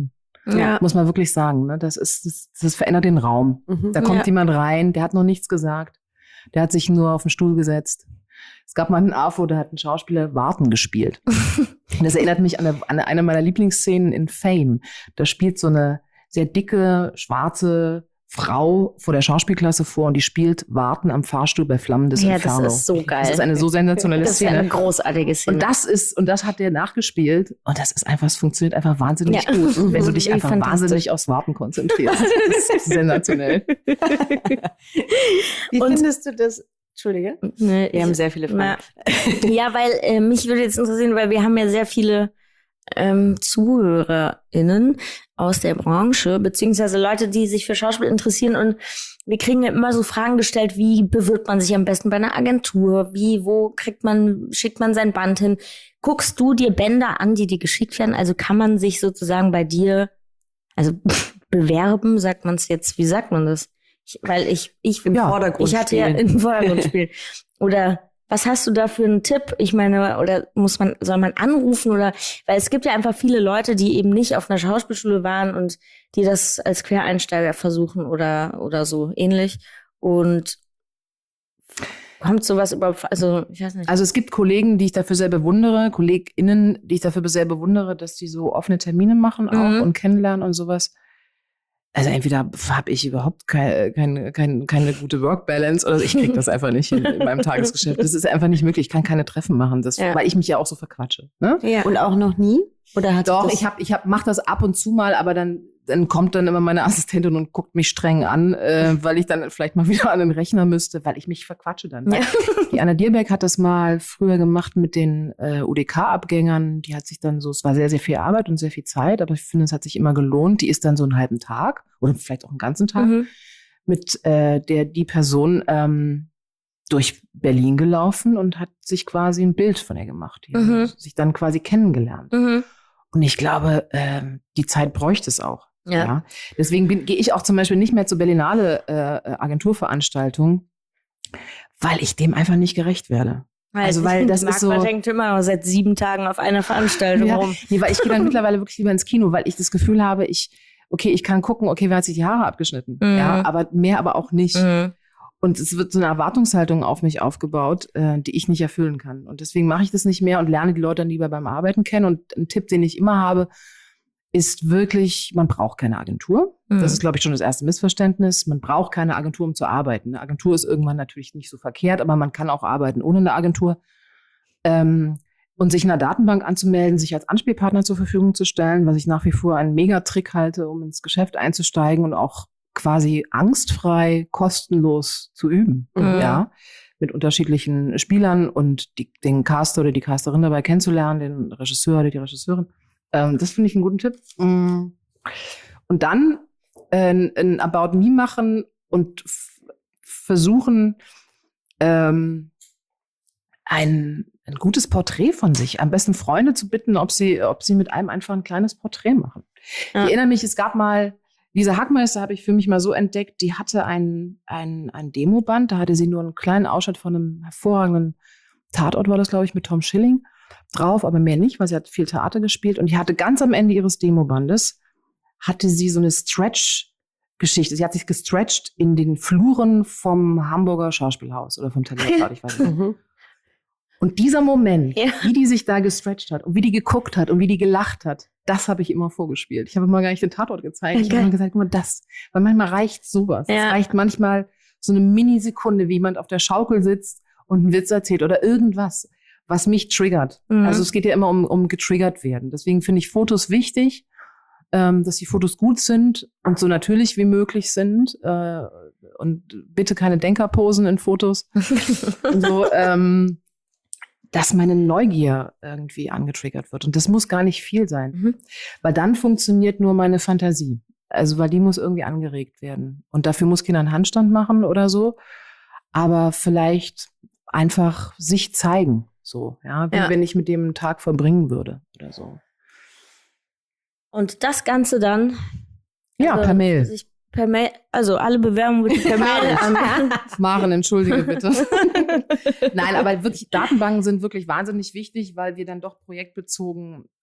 Ja. Muss man wirklich sagen. Ne? Das verändert den Raum. Da kommt jemand rein, der hat noch nichts gesagt. Der hat sich nur auf den Stuhl gesetzt. Es gab mal einen AFO, da hat ein Schauspieler Warten gespielt. Und das erinnert mich an eine meiner Lieblingsszenen in Fame. Da spielt so eine sehr dicke, schwarze Frau vor der Schauspielklasse vor und die spielt Warten am Fahrstuhl bei Flammendes Inferno. Das ist so geil. Das ist eine so sensationelle Szene. Das ist eine großartige Szene. Und das hat der nachgespielt und das ist einfach, es funktioniert einfach wahnsinnig gut, wenn du dich einfach wahnsinnig aufs Warten konzentrierst. Das ist sensationell. Wie findest du das? Entschuldige. Ne, Wir haben sehr viele Fragen. Ja, weil mich würde jetzt interessieren, weil wir haben ja sehr viele ZuhörerInnen aus der Branche, beziehungsweise Leute, die sich für Schauspiel interessieren, und wir kriegen ja immer so Fragen gestellt, wie bewirbt man sich am besten bei einer Agentur, wo schickt man sein Band hin? Guckst du dir Bänder an, die dir geschickt werden? Also kann man sich sozusagen bei dir, also bewerben, sagt man es jetzt, wie sagt man das? Ich im Vordergrund ich hatte ja im Vordergrund spielen. Oder was hast du da für einen Tipp? Ich meine, oder soll man anrufen, oder, weil es gibt ja einfach viele Leute, die eben nicht auf einer Schauspielschule waren und die das als Quereinsteiger versuchen oder so ähnlich. Und kommt sowas überhaupt, also ich weiß nicht. Also es gibt Kollegen, die ich dafür sehr bewundere, KollegInnen, die ich dafür sehr bewundere, dass die so offene Termine machen auch und kennenlernen und sowas. Also entweder habe ich überhaupt keine gute Work-Balance oder ich kriege das einfach nicht in meinem Tagesgeschäft. Das ist einfach nicht möglich. Ich kann keine Treffen machen, weil ich mich ja auch so verquatsche. Ne? Ja. Und auch noch nie? Oder Doch, ich mache das ab und zu mal, aber dann kommt dann immer meine Assistentin und guckt mich streng an, weil ich dann vielleicht mal wieder an den Rechner müsste, weil ich mich verquatsche dann. Ja. Die Anna Dierbeck hat das mal früher gemacht mit den UDK-Abgängern. Die hat sich dann so, es war sehr, sehr viel Arbeit und sehr viel Zeit, aber ich finde, es hat sich immer gelohnt. Die ist dann so einen halben Tag oder vielleicht auch einen ganzen Tag mit die Person durch Berlin gelaufen und hat sich quasi ein Bild von ihr gemacht. Die haben sich dann quasi kennengelernt. Und ich glaube, die Zeit bräuchte es auch. Ja. Deswegen gehe ich auch zum Beispiel nicht mehr zur Berlinale Agenturveranstaltung, weil ich dem einfach nicht gerecht werde. Weil das ist so. Man denkt immer noch seit 7 Tagen auf einer Veranstaltung rum. Nee, weil ich gehe dann mittlerweile wirklich lieber ins Kino, weil ich das Gefühl habe, ich kann gucken, wer hat sich die Haare abgeschnitten. Ja, aber auch nicht. Und es wird so eine Erwartungshaltung auf mich aufgebaut, die ich nicht erfüllen kann. Und deswegen mache ich das nicht mehr und lerne die Leute dann lieber beim Arbeiten kennen. Und ein Tipp, den ich immer habe, ist wirklich, man braucht keine Agentur. Das ist, glaube ich, schon das erste Missverständnis. Man braucht keine Agentur, um zu arbeiten. Eine Agentur ist irgendwann natürlich nicht so verkehrt, aber man kann auch arbeiten ohne eine Agentur. Und sich in einer Datenbank anzumelden, sich als Ansprechpartner zur Verfügung zu stellen, was ich nach wie vor einen Megatrick halte, um ins Geschäft einzusteigen und auch quasi angstfrei, kostenlos zu üben, ja, mit unterschiedlichen Spielern und den Caster oder die Casterin dabei kennenzulernen, den Regisseur oder die Regisseurin. Das finde ich einen guten Tipp. Und dann ein About Me machen und versuchen, ein gutes Porträt von sich, am besten Freunde zu bitten, ob sie mit einem einfach ein kleines Porträt machen. Ja. Ich erinnere mich, es gab mal Lisa Hackmeister, habe ich für mich mal so entdeckt, die hatte ein Demoband, da hatte sie nur einen kleinen Ausschnitt von einem hervorragenden Tatort, war das, glaube ich, mit Tom Schilling drauf, aber mehr nicht, weil sie hat viel Theater gespielt. Und die hatte ganz am Ende ihres Demobandes, hatte sie so eine Stretch-Geschichte. Sie hat sich gestretcht in den Fluren vom Hamburger Schauspielhaus oder vom Talentbad, ich weiß nicht. Und dieser Moment, wie die sich da gestretcht hat und wie die geguckt hat und wie die gelacht hat, das habe ich immer vorgespielt. Ich habe immer gar nicht den Tatort gezeigt. Ich habe immer gesagt, guck mal, weil manchmal reicht sowas. Es reicht manchmal so eine Minisekunde, wie jemand auf der Schaukel sitzt und einen Witz erzählt oder irgendwas, was mich triggert. Also es geht ja immer um getriggert werden. Deswegen finde ich Fotos wichtig, dass die Fotos gut sind und so natürlich wie möglich sind und bitte keine Denkerposen in Fotos und so, dass meine Neugier irgendwie angetriggert wird. Und das muss gar nicht viel sein, weil dann funktioniert nur meine Fantasie. Also weil die muss irgendwie angeregt werden. Und dafür muss Kinder einen Handstand machen oder so, aber vielleicht einfach sich zeigen. So, ja, wie wenn ich mit dem einen Tag verbringen würde oder so. Und das Ganze dann? Ja, per Mail. Per Mail, also alle Bewerbungen bitte per Mail an. Maren, entschuldige bitte. Nein, aber wirklich, Datenbanken sind wirklich wahnsinnig wichtig, weil wir dann doch projektbezogen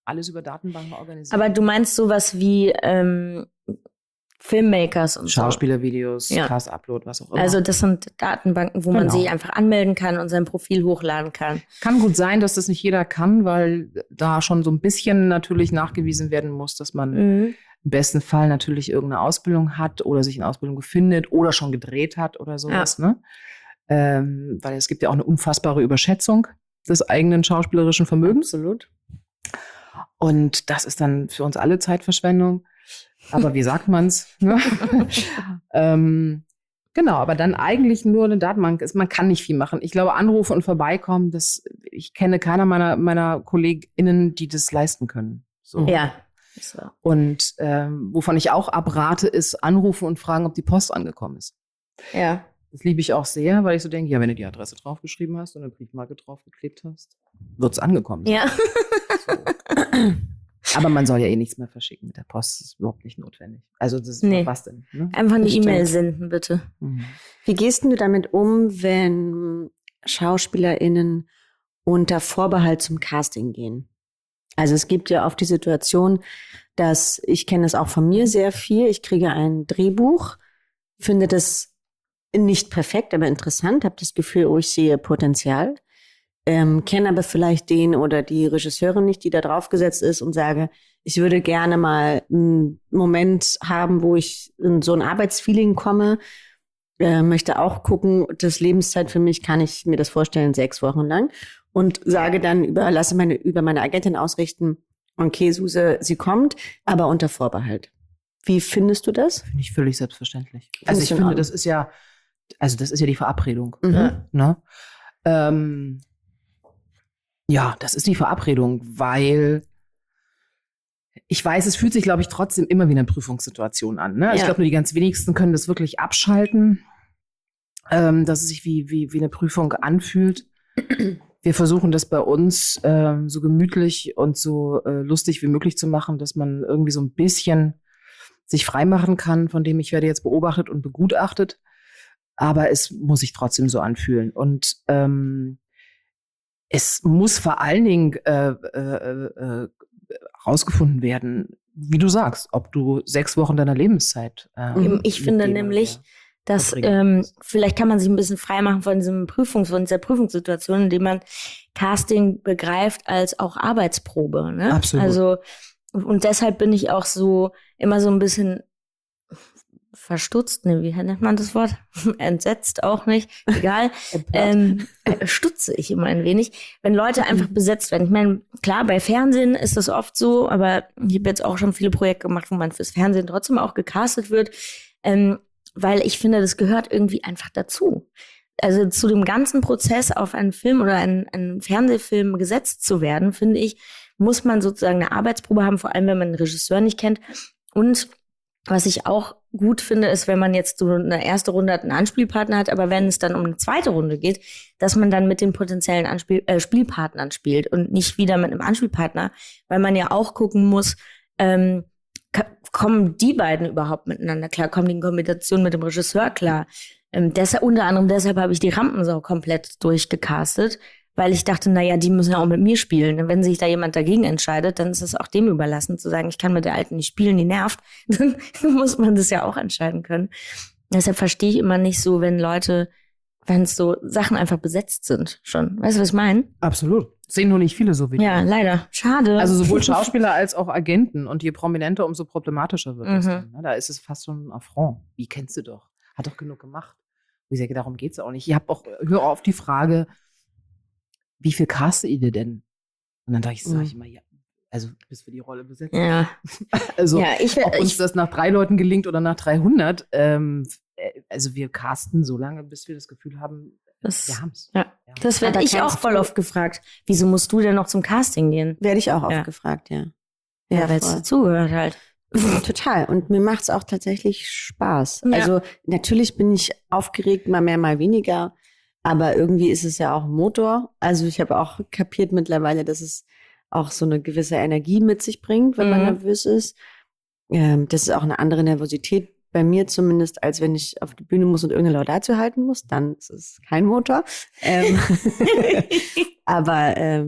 alles über Datenbanken organisiert. Aber du meinst sowas wie Filmmakers und Schauspielervideos, Ja. Cast-Upload, was auch so. immer. Also das sind Datenbanken, wo man Genau. sich einfach anmelden kann und sein Profil hochladen kann. Kann gut sein, dass das nicht jeder kann, weil da schon so ein bisschen natürlich nachgewiesen werden muss, dass man Mhm. im besten Fall natürlich irgendeine Ausbildung hat oder sich in Ausbildung befindet oder schon gedreht hat oder sowas. Ne? Weil es gibt ja auch eine unfassbare Überschätzung des eigenen schauspielerischen Vermögens. Absolut. Und das ist dann für uns alle Zeitverschwendung. Aber wie sagt man's? Ne? Genau, aber dann eigentlich nur eine Datenbank ist, man kann nicht viel machen. Ich glaube, anrufen und vorbeikommen, ich kenne keiner meiner KollegInnen, die das leisten können. So. Ja. So. Und wovon ich auch abrate, ist anrufen und fragen, ob die Post angekommen ist. Ja. Das liebe ich auch sehr, weil ich so denke, ja, wenn du die Adresse draufgeschrieben hast und eine Briefmarke draufgeklebt hast, wird's angekommen sein. Ja. Aber man soll ja eh nichts mehr verschicken mit der Post. Das ist überhaupt nicht notwendig. Also das ist Nee. was denn? Ne? Einfach eine Das E-Mail stimmt. senden, bitte. Mhm. Wie gehst denn du damit um, wenn SchauspielerInnen unter Vorbehalt zum Casting gehen? Also es gibt ja oft die Situation, dass, ich kenne das auch von mir sehr viel, ich kriege ein Drehbuch, finde das nicht perfekt, aber interessant, habe das Gefühl, oh, ich sehe Potenzial, kenne aber vielleicht den oder die Regisseurin nicht, die da draufgesetzt ist und sage, ich würde gerne mal einen Moment haben, wo ich in so ein Arbeitsfeeling komme, möchte auch gucken, das Lebenszeit für mich, kann ich mir das vorstellen, 6 Wochen lang und sage dann, lasse über meine Agentin ausrichten, okay, Suse, sie kommt, aber unter Vorbehalt. Wie findest du das? Finde ich völlig selbstverständlich. Findest Also ich du in finde, Ordnung? das ist ja die Verabredung. Mhm. Ne? Ja, das ist die Verabredung, weil ich weiß, es fühlt sich, glaube ich, trotzdem immer wie eine Prüfungssituation an. Ne? Also Ja. ich glaube, nur die ganz wenigsten können das wirklich abschalten, dass es sich wie eine Prüfung anfühlt. Wir versuchen das bei uns so gemütlich und so lustig wie möglich zu machen, dass man irgendwie so ein bisschen sich freimachen kann, von dem ich werde jetzt beobachtet und begutachtet. Aber es muss sich trotzdem so anfühlen. Und es muss vor allen Dingen rausgefunden werden, wie du sagst, ob du 6 Wochen deiner Lebenszeit Ich finde nämlich, dass vielleicht kann man sich ein bisschen freimachen von dieser Prüfungssituation, indem man Casting begreift als auch Arbeitsprobe. Ne? Absolut. Also, und deshalb bin ich auch so immer so ein bisschen verstutzt, ne, wie nennt man das Wort? Entsetzt auch nicht, egal. Stutze ich immer ein wenig, wenn Leute einfach besetzt werden. Ich meine, klar, bei Fernsehen ist das oft so, aber ich habe jetzt auch schon viele Projekte gemacht, wo man fürs Fernsehen trotzdem auch gecastet wird, weil ich finde, das gehört irgendwie einfach dazu. Also zu dem ganzen Prozess auf einen Film oder einen Fernsehfilm gesetzt zu werden, finde ich, muss man sozusagen eine Arbeitsprobe haben, vor allem wenn man einen Regisseur nicht kennt. Und was ich auch gut finde, ist, wenn man jetzt so eine erste Runde einen Anspielpartner hat, aber wenn es dann um eine zweite Runde geht, dass man dann mit den potenziellen Spielpartnern spielt und nicht wieder mit einem Anspielpartner, weil man ja auch gucken muss, kommen die beiden überhaupt miteinander klar, kommen die in Kombination mit dem Regisseur klar. Unter anderem deshalb habe ich die Rampensau komplett durchgecastet, weil ich dachte, naja, die müssen ja auch mit mir spielen. Und wenn sich da jemand dagegen entscheidet, dann ist es auch dem überlassen, zu sagen, ich kann mit der Alten nicht spielen, die nervt. Dann muss man das ja auch entscheiden können. Deshalb verstehe ich immer nicht so, wenn es so Sachen einfach besetzt sind schon. Weißt du, was ich meine? Absolut. Sehen nur nicht viele so wie Ja, du. leider. Schade. Also sowohl Schauspieler als auch Agenten. Und je prominenter, umso problematischer wird es Mhm. dann. Ne? Da ist es fast schon ein Affront. Wie kennst du doch? Hat doch genug gemacht. Ich sage, darum geht's auch nicht. Hör auf die Frage, wie viel castet ihr denn? Und dann sag ich immer, ja, also du bist für die Rolle besetzt. ja. Also Ja, ob uns das nach 3 Leuten gelingt oder nach 300, also wir casten so lange, bis wir das Gefühl haben, wir haben's. Ja. Das werde Aber ich auch kennst voll du- oft gefragt. Wieso musst du denn noch zum Casting gehen? Werde ich auch oft Ja. gefragt, ja. Ja, weil es voll. dazugehört halt. Total. Und mir macht's auch tatsächlich Spaß. Ja. Also natürlich bin ich aufgeregt, mal mehr, mal weniger. Aber irgendwie ist es ja auch ein Motor. Also ich habe auch kapiert mittlerweile, dass es auch so eine gewisse Energie mit sich bringt, wenn man Mhm. nervös ist. Das ist auch eine andere Nervosität bei mir zumindest, als wenn ich auf die Bühne muss und irgendeine Laudatio halten muss. Dann ist es kein Motor. Aber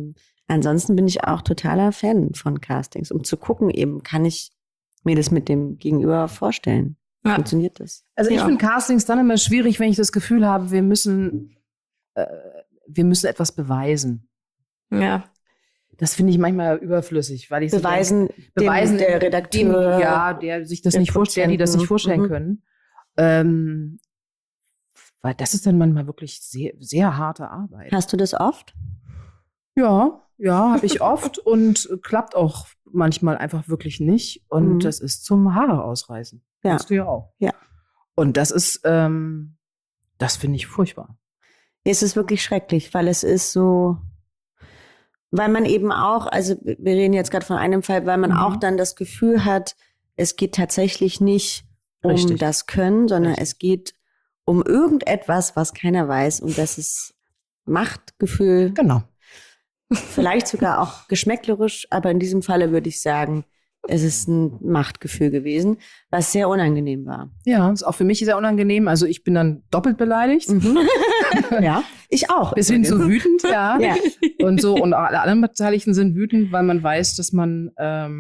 Ansonsten bin ich auch totaler Fan von Castings, um zu gucken eben, kann ich mir das mit dem Gegenüber vorstellen? Ja. Funktioniert das? Also ich Ja. finde Castings dann immer schwierig, wenn ich das Gefühl habe, wir müssen etwas beweisen. Ja. Das finde ich manchmal überflüssig, weil ich so Beweisen der Redakteur, der sich das der nicht vorstellen, die das nicht vorstellen Produzenten. können. Weil das ist dann manchmal wirklich sehr, sehr harte Arbeit. Hast du das oft? Ja, habe ich oft und klappt auch manchmal einfach wirklich nicht. Und das ist zum Haare ausreißen. Ja. Kannst du ja auch. Ja. Und das ist, das finde ich furchtbar. Es ist wirklich schrecklich, weil es ist so, weil man eben auch, also wir reden jetzt gerade von einem Fall, weil man auch dann das Gefühl hat, es geht tatsächlich nicht um Richtig. das Können, sondern Richtig. es geht um irgendetwas, was keiner weiß, und das ist Machtgefühl, Genau. vielleicht sogar auch geschmäcklerisch, aber in diesem Falle würde ich sagen, es ist ein Machtgefühl gewesen, was sehr unangenehm war. Ja, ist auch für mich sehr unangenehm. Also ich bin dann doppelt beleidigt. Ja, ich auch. Bis hin zu wütend, ja. Ja. Und so, und alle anderen Beteiligten sind wütend, weil man weiß, dass man,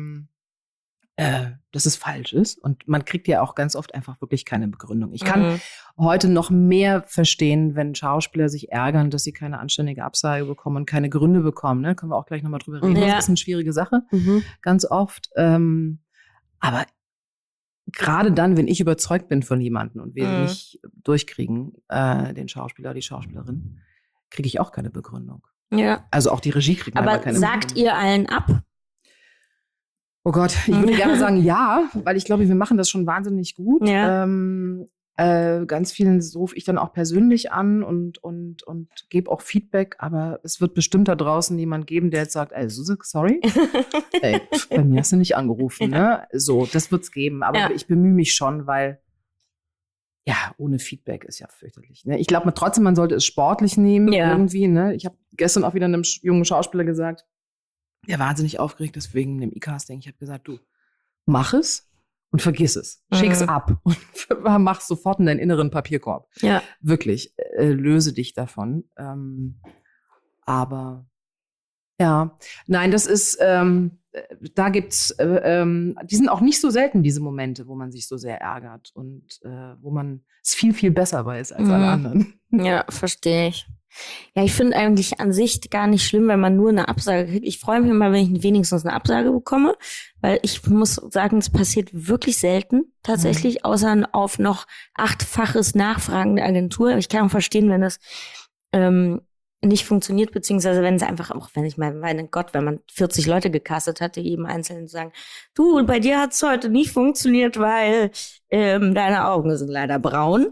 dass es falsch ist. Und man kriegt ja auch ganz oft einfach wirklich keine Begründung. Ich kann heute noch mehr verstehen, wenn Schauspieler sich ärgern, dass sie keine anständige Absage bekommen und keine Gründe bekommen. Ne? Können wir auch gleich nochmal drüber reden. Ja. Das ist eine schwierige Sache, ganz oft. Aber gerade dann, wenn ich überzeugt bin von jemandem und wir nicht durchkriegen, den Schauspieler oder die Schauspielerin, kriege ich auch keine Begründung. Ja. Also auch die Regie kriegt manchmal Aber keine sagt Begründung. ihr allen ab? Oh Gott, ich würde gerne sagen ja, weil ich glaube, wir machen das schon wahnsinnig gut. Ja. Ganz vielen rufe ich dann auch persönlich an und gebe auch Feedback, aber es wird bestimmt da draußen jemand geben, der jetzt sagt, ey, Susi, sorry, ey, bei mir hast du nicht angerufen, ne? So, das wird's geben, aber ich bemühe mich schon, weil ja, ohne Feedback ist ja fürchterlich. Ne? Ich glaube trotzdem, man sollte es sportlich nehmen irgendwie. Ne? Ich habe gestern auch wieder einem jungen Schauspieler gesagt, der wahnsinnig aufgeregt ist wegen dem E-Casting. Ich habe gesagt, du, mach es und vergiss es. Schick's ab und mach sofort in deinen inneren Papierkorb. Ja. Wirklich, löse dich davon. Aber ja, nein, das ist, da gibt's, die sind auch nicht so selten, diese Momente, wo man sich so sehr ärgert und wo man es viel, viel besser weiß als alle anderen. Ja, verstehe ich. Ja, ich finde eigentlich an sich gar nicht schlimm, wenn man nur eine Absage kriegt. Ich freue mich immer, wenn ich wenigstens eine Absage bekomme, weil ich muss sagen, es passiert wirklich selten tatsächlich, außer auf noch 8-faches Nachfragen der Agentur. Ich kann auch verstehen, wenn das nicht funktioniert, beziehungsweise wenn es einfach auch, wenn ich meine Gott, wenn man 40 Leute gecastet hat, die jedem Einzelnen sagen, du, bei dir hat es heute nicht funktioniert, weil deine Augen sind leider braun.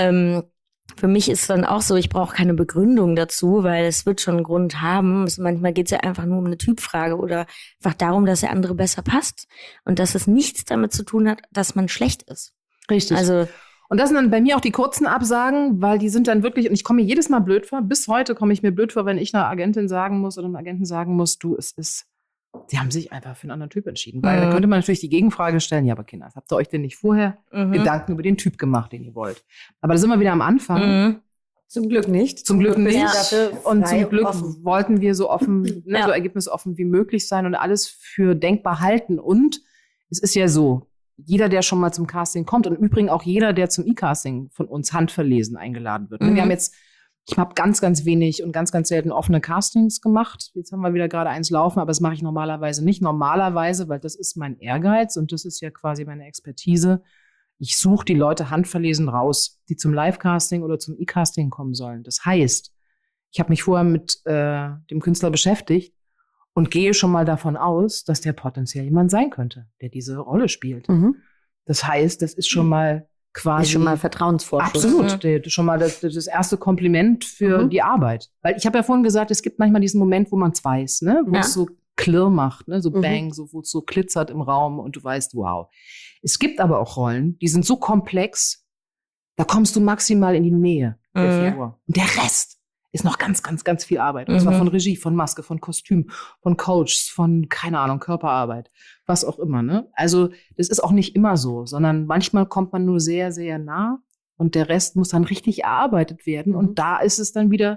Für mich ist dann auch so, ich brauche keine Begründung dazu, weil es wird schon einen Grund haben. Manchmal geht es ja einfach nur um eine Typfrage oder einfach darum, dass der andere besser passt und dass es nichts damit zu tun hat, dass man schlecht ist. Richtig. Also und das sind dann bei mir auch die kurzen Absagen, weil die sind dann wirklich, und ich komme mir jedes Mal blöd vor, bis heute komme ich mir blöd vor, wenn ich einer Agentin sagen muss oder einem Agenten sagen muss, du, sie haben sich einfach für einen anderen Typ entschieden. Weil da könnte man natürlich die Gegenfrage stellen, ja, aber Kinder, habt ihr euch denn nicht vorher Gedanken über den Typ gemacht, den ihr wollt? Aber da sind wir wieder am Anfang. Zum Glück nicht. Zum Glück nicht. dafür Und frei zum Glück offen. wollten wir so offen, ne, so ergebnisoffen wie möglich sein und alles für denkbar halten. Und es ist ja so, jeder, der schon mal zum Casting kommt und im Übrigen auch jeder, der zum E-Casting von uns handverlesen eingeladen wird. Wir haben jetzt, ich habe ganz, ganz wenig und ganz, ganz selten offene Castings gemacht. Jetzt haben wir wieder gerade eins laufen, aber das mache ich normalerweise nicht. Normalerweise, weil das ist mein Ehrgeiz und das ist ja quasi meine Expertise. Ich suche die Leute handverlesen raus, die zum Live-Casting oder zum E-Casting kommen sollen. Das heißt, ich habe mich vorher mit dem Künstler beschäftigt und gehe schon mal davon aus, dass der potenziell jemand sein könnte, der diese Rolle spielt. Das heißt, das ist schon mal quasi Ist schon mal Vertrauensvorschuss. absolut, schon mal das erste Kompliment für die Arbeit. Weil ich habe ja vorhin gesagt, es gibt manchmal diesen Moment, wo man es weiß, ne? Wo es so Klirr macht, ne? So Bang, so, wo es so glitzert im Raum und du weißt, wow. Es gibt aber auch Rollen, die sind so komplex, da kommst du maximal in die Nähe der Figur. Und der Rest ist noch ganz, ganz, ganz viel Arbeit. Und zwar von Regie, von Maske, von Kostüm, von Coaches, von, keine Ahnung, Körperarbeit, was auch immer, ne? Also, das ist auch nicht immer so, sondern manchmal kommt man nur sehr, sehr nah und der Rest muss dann richtig erarbeitet werden. Und da ist es dann wieder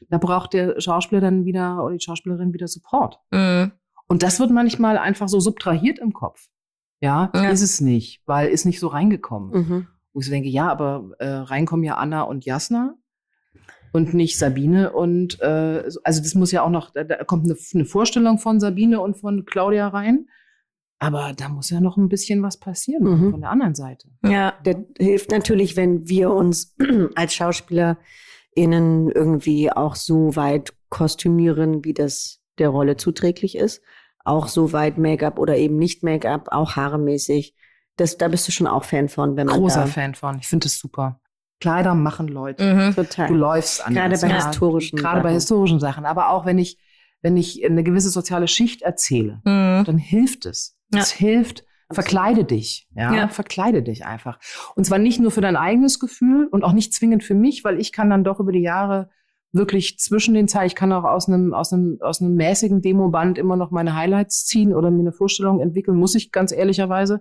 da braucht der Schauspieler dann wieder oder die Schauspielerin wieder Support. Mhm. Und das wird manchmal einfach so subtrahiert im Kopf. Ja, ist es nicht, weil ist nicht so reingekommen. Mhm. Wo ich so denke, ja, aber reinkommen ja Anna und Jasna und nicht Sabine. Und also das muss ja auch noch, da kommt eine Vorstellung von Sabine und von Claudia rein. Aber da muss ja noch ein bisschen was passieren von der anderen Seite. Ja. Das hilft natürlich, wenn wir uns als SchauspielerInnen irgendwie auch so weit kostümieren, wie das der Rolle zuträglich ist. Auch so weit Make-up oder eben nicht Make-up, auch haaremäßig. Da bist du schon auch Fan von, wenn man Großer Fan von. Ich finde das super. Kleider machen Leute. Mhm. total. Du läufst anders. Gerade bei historischen Gerade bei Sachen. historischen Sachen. Aber auch wenn ich eine gewisse soziale Schicht erzähle, Mhm. dann hilft es. Ja. Es hilft, verkleide dich. Ja, verkleide dich einfach. Und zwar nicht nur für dein eigenes Gefühl und auch nicht zwingend für mich, weil ich kann dann doch über die Jahre wirklich zwischen den Zeilen, ich kann auch aus einem mäßigen Demoband immer noch meine Highlights ziehen oder mir eine Vorstellung entwickeln, muss ich ganz ehrlicherweise.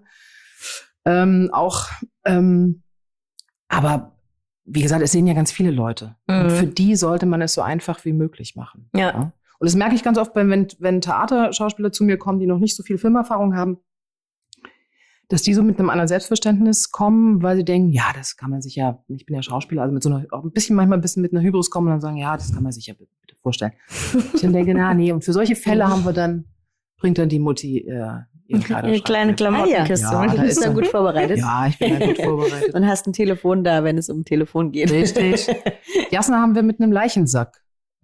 Aber wie gesagt, es sehen ja ganz viele Leute. Und für die sollte man es so einfach wie möglich machen. Ja. Und das merke ich ganz oft, wenn Theaterschauspieler zu mir kommen, die noch nicht so viel Filmerfahrung haben, dass die so mit einem anderen Selbstverständnis kommen, weil sie denken, ja, das kann man sich ja, ich bin ja Schauspieler, also mit so einer, auch manchmal ein bisschen mit einer Hybris kommen und dann sagen, ja, das kann man sich ja bitte vorstellen. Ich dann denke, nee, und für solche Fälle bringt dann die Mutti ihren Kleiderschrank. Eine kleine mit. Klamottenkiste. Ja, Du da bist ist dann er. gut vorbereitet. Ja, ich bin da gut vorbereitet. Und hast ein Telefon da, wenn es um Telefon geht. Richtig. Jasna haben wir mit einem Leichensack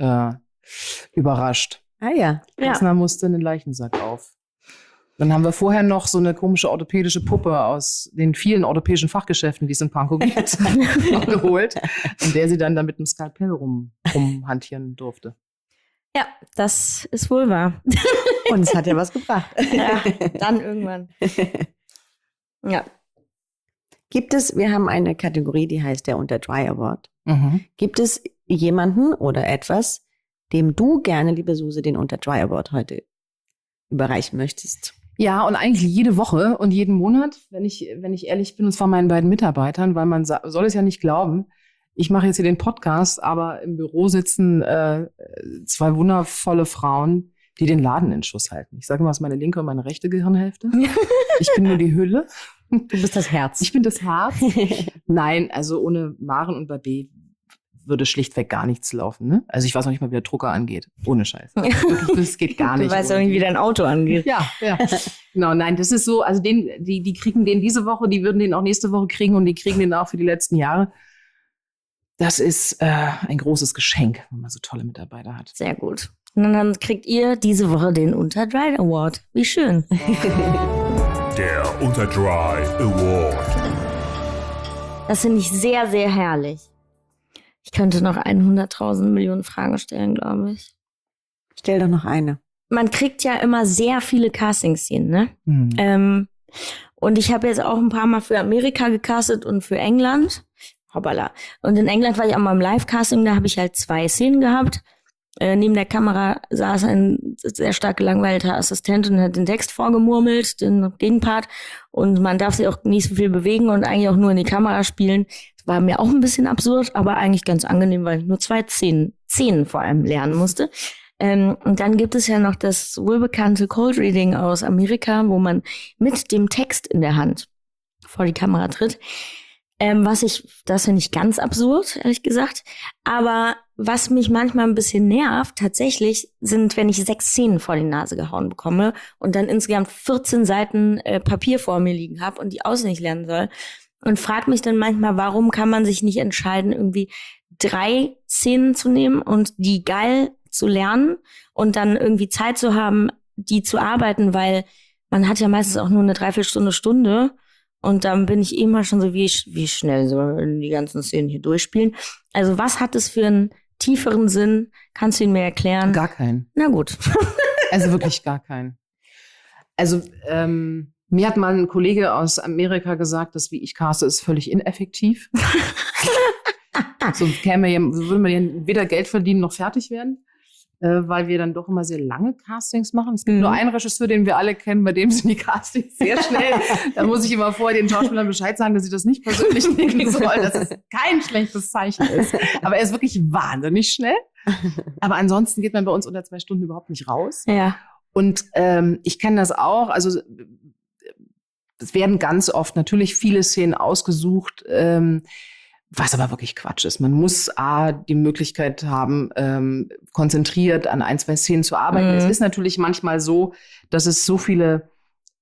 überrascht. Ah ja. Jasna musste einen Leichensack auf. Dann haben wir vorher noch so eine komische orthopädische Puppe aus den vielen orthopädischen Fachgeschäften, die es in Pankow gibt, noch geholt, in der sie dann da mit einem Skalpell rumhantieren durfte. Ja, das ist wohl wahr. Und es hat ja was gebracht. Ja, dann irgendwann. Ja. Wir haben eine Kategorie, die heißt der Unter Dry Award. Mhm. Gibt es jemanden oder etwas, dem du gerne, liebe Suse, den Unter Dry Award heute überreichen möchtest? Ja, und eigentlich jede Woche und jeden Monat, wenn ich ehrlich bin, und zwar meinen beiden Mitarbeitern, weil man soll es ja nicht glauben, ich mache jetzt hier den Podcast, aber im Büro sitzen zwei wundervolle Frauen, die den Laden in Schuss halten. Ich sage mal, es ist meine linke und meine rechte Gehirnhälfte. Ich bin nur die Hülle. Du bist das Herz. Ich bin das Herz. Nein, also ohne Maren und Babé würde schlichtweg gar nichts laufen. Ne? Also ich weiß noch nicht mal, wie der Drucker angeht. Ohne Scheiß. Wirklich, das geht gar nicht. Du weißt auch nicht, wie dein Auto angeht. Ja. Genau, nein, das ist so, also die kriegen den diese Woche, die würden den auch nächste Woche kriegen und die kriegen den auch für die letzten Jahre. Das ist ein großes Geschenk, wenn man so tolle Mitarbeiter hat. Sehr gut. Und dann kriegt ihr diese Woche den Unter Dry Award. Wie schön. Der Unter Dry Award. Das finde ich sehr, sehr herrlich. Ich könnte noch 100.000 Millionen Fragen stellen, glaube ich. Stell doch noch eine. Man kriegt ja immer sehr viele Casting-Szenen, ne? Und ich habe jetzt auch ein paar Mal für Amerika gecastet und für England. Hoppala. Und in England war ich auch mal im Live-Casting, da habe ich halt 2 Szenen gehabt. Neben der Kamera saß ein sehr stark gelangweilter Assistent und hat den Text vorgemurmelt, den Gegenpart. Und man darf sich auch nicht so viel bewegen und eigentlich auch nur in die Kamera spielen. Das war mir auch ein bisschen absurd, aber eigentlich ganz angenehm, weil ich nur 2 Szenen vor allem lernen musste. Und dann gibt es ja noch das wohlbekannte Cold Reading aus Amerika, wo man mit dem Text in der Hand vor die Kamera tritt. Das finde ich ganz absurd, ehrlich gesagt. Aber was mich manchmal ein bisschen nervt, tatsächlich, sind, wenn ich 6 Szenen vor die Nase gehauen bekomme und dann insgesamt 14 Seiten Papier vor mir liegen habe und die auswendig lernen soll. Und frag mich dann manchmal, warum kann man sich nicht entscheiden, irgendwie 3 Szenen zu nehmen und die geil zu lernen und dann irgendwie Zeit zu haben, die zu arbeiten, weil man hat ja meistens auch nur eine Dreiviertelstunde. Und dann bin ich immer schon so, wie schnell so die ganzen Szenen hier durchspielen. Also was hat es für einen tieferen Sinn? Kannst du ihn mir erklären? Gar keinen. Na gut. Also wirklich gar keinen. Also mir hat mal ein Kollege aus Amerika gesagt, dass wie ich caste, ist völlig ineffektiv. So würde man ja weder Geld verdienen noch fertig werden. Weil wir dann doch immer sehr lange Castings machen. Es gibt nur einen Regisseur, den wir alle kennen, bei dem sind die Castings sehr schnell. Da muss ich immer vorher den Schauspielern Bescheid sagen, dass ich das nicht persönlich nehmen soll, dass es kein schlechtes Zeichen ist. Aber er ist wirklich wahnsinnig schnell. Aber ansonsten geht man bei uns unter 2 Stunden überhaupt nicht raus. Ja. Und ich kenne das auch. Also es werden ganz oft natürlich viele Szenen ausgesucht, was aber wirklich Quatsch ist. Man muss die Möglichkeit haben, konzentriert an 1, 2 Szenen zu arbeiten. Es ist natürlich manchmal so, dass es so viele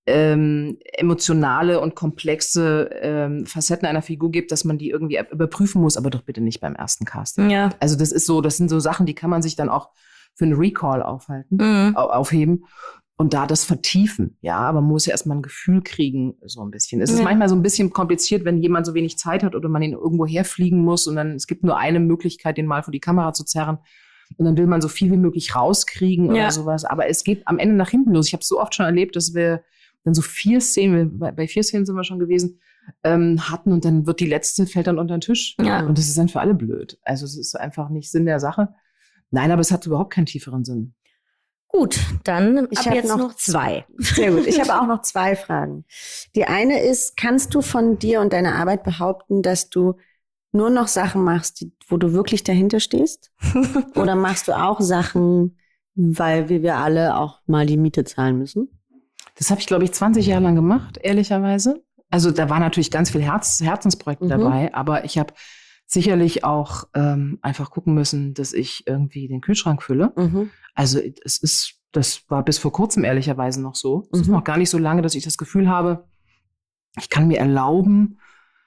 emotionale und komplexe Facetten einer Figur gibt, dass man die irgendwie überprüfen muss, aber doch bitte nicht beim ersten Casting. Ja. Also das sind so Sachen, die kann man sich dann auch für einen Recall aufheben und da das vertiefen. Ja, aber man muss ja erstmal ein Gefühl kriegen, so ein bisschen. Es ist manchmal so ein bisschen kompliziert, wenn jemand so wenig Zeit hat oder man ihn irgendwo herfliegen muss und dann, es gibt nur eine Möglichkeit, den mal vor die Kamera zu zerren. Und dann will man so viel wie möglich rauskriegen oder sowas. Aber es geht am Ende nach hinten los. Ich habe es so oft schon erlebt, dass wir dann so 4 Szenen, bei 4 Szenen sind wir schon gewesen, hatten und dann wird die letzte, fällt dann unter den Tisch. Ja. Und das ist dann für alle blöd. Also es ist einfach nicht Sinn der Sache. Nein, aber es hat überhaupt keinen tieferen Sinn. Gut, dann Ich ab hab jetzt noch noch 2. Sehr gut. Ich habe auch noch 2 Fragen. Die eine ist, kannst du von dir und deiner Arbeit behaupten, dass du nur noch Sachen machst, wo du wirklich dahinter stehst? Oder machst du auch Sachen, weil wir alle auch mal die Miete zahlen müssen? Das habe ich, glaube ich, 20 Jahre lang gemacht, ehrlicherweise. Also da war natürlich ganz viel Herzensprojekte dabei, aber ich habe sicherlich auch einfach gucken müssen, dass ich irgendwie den Kühlschrank fülle. Also das war bis vor kurzem ehrlicherweise noch so. Es ist noch gar nicht so lange, dass ich das Gefühl habe, ich kann mir erlauben,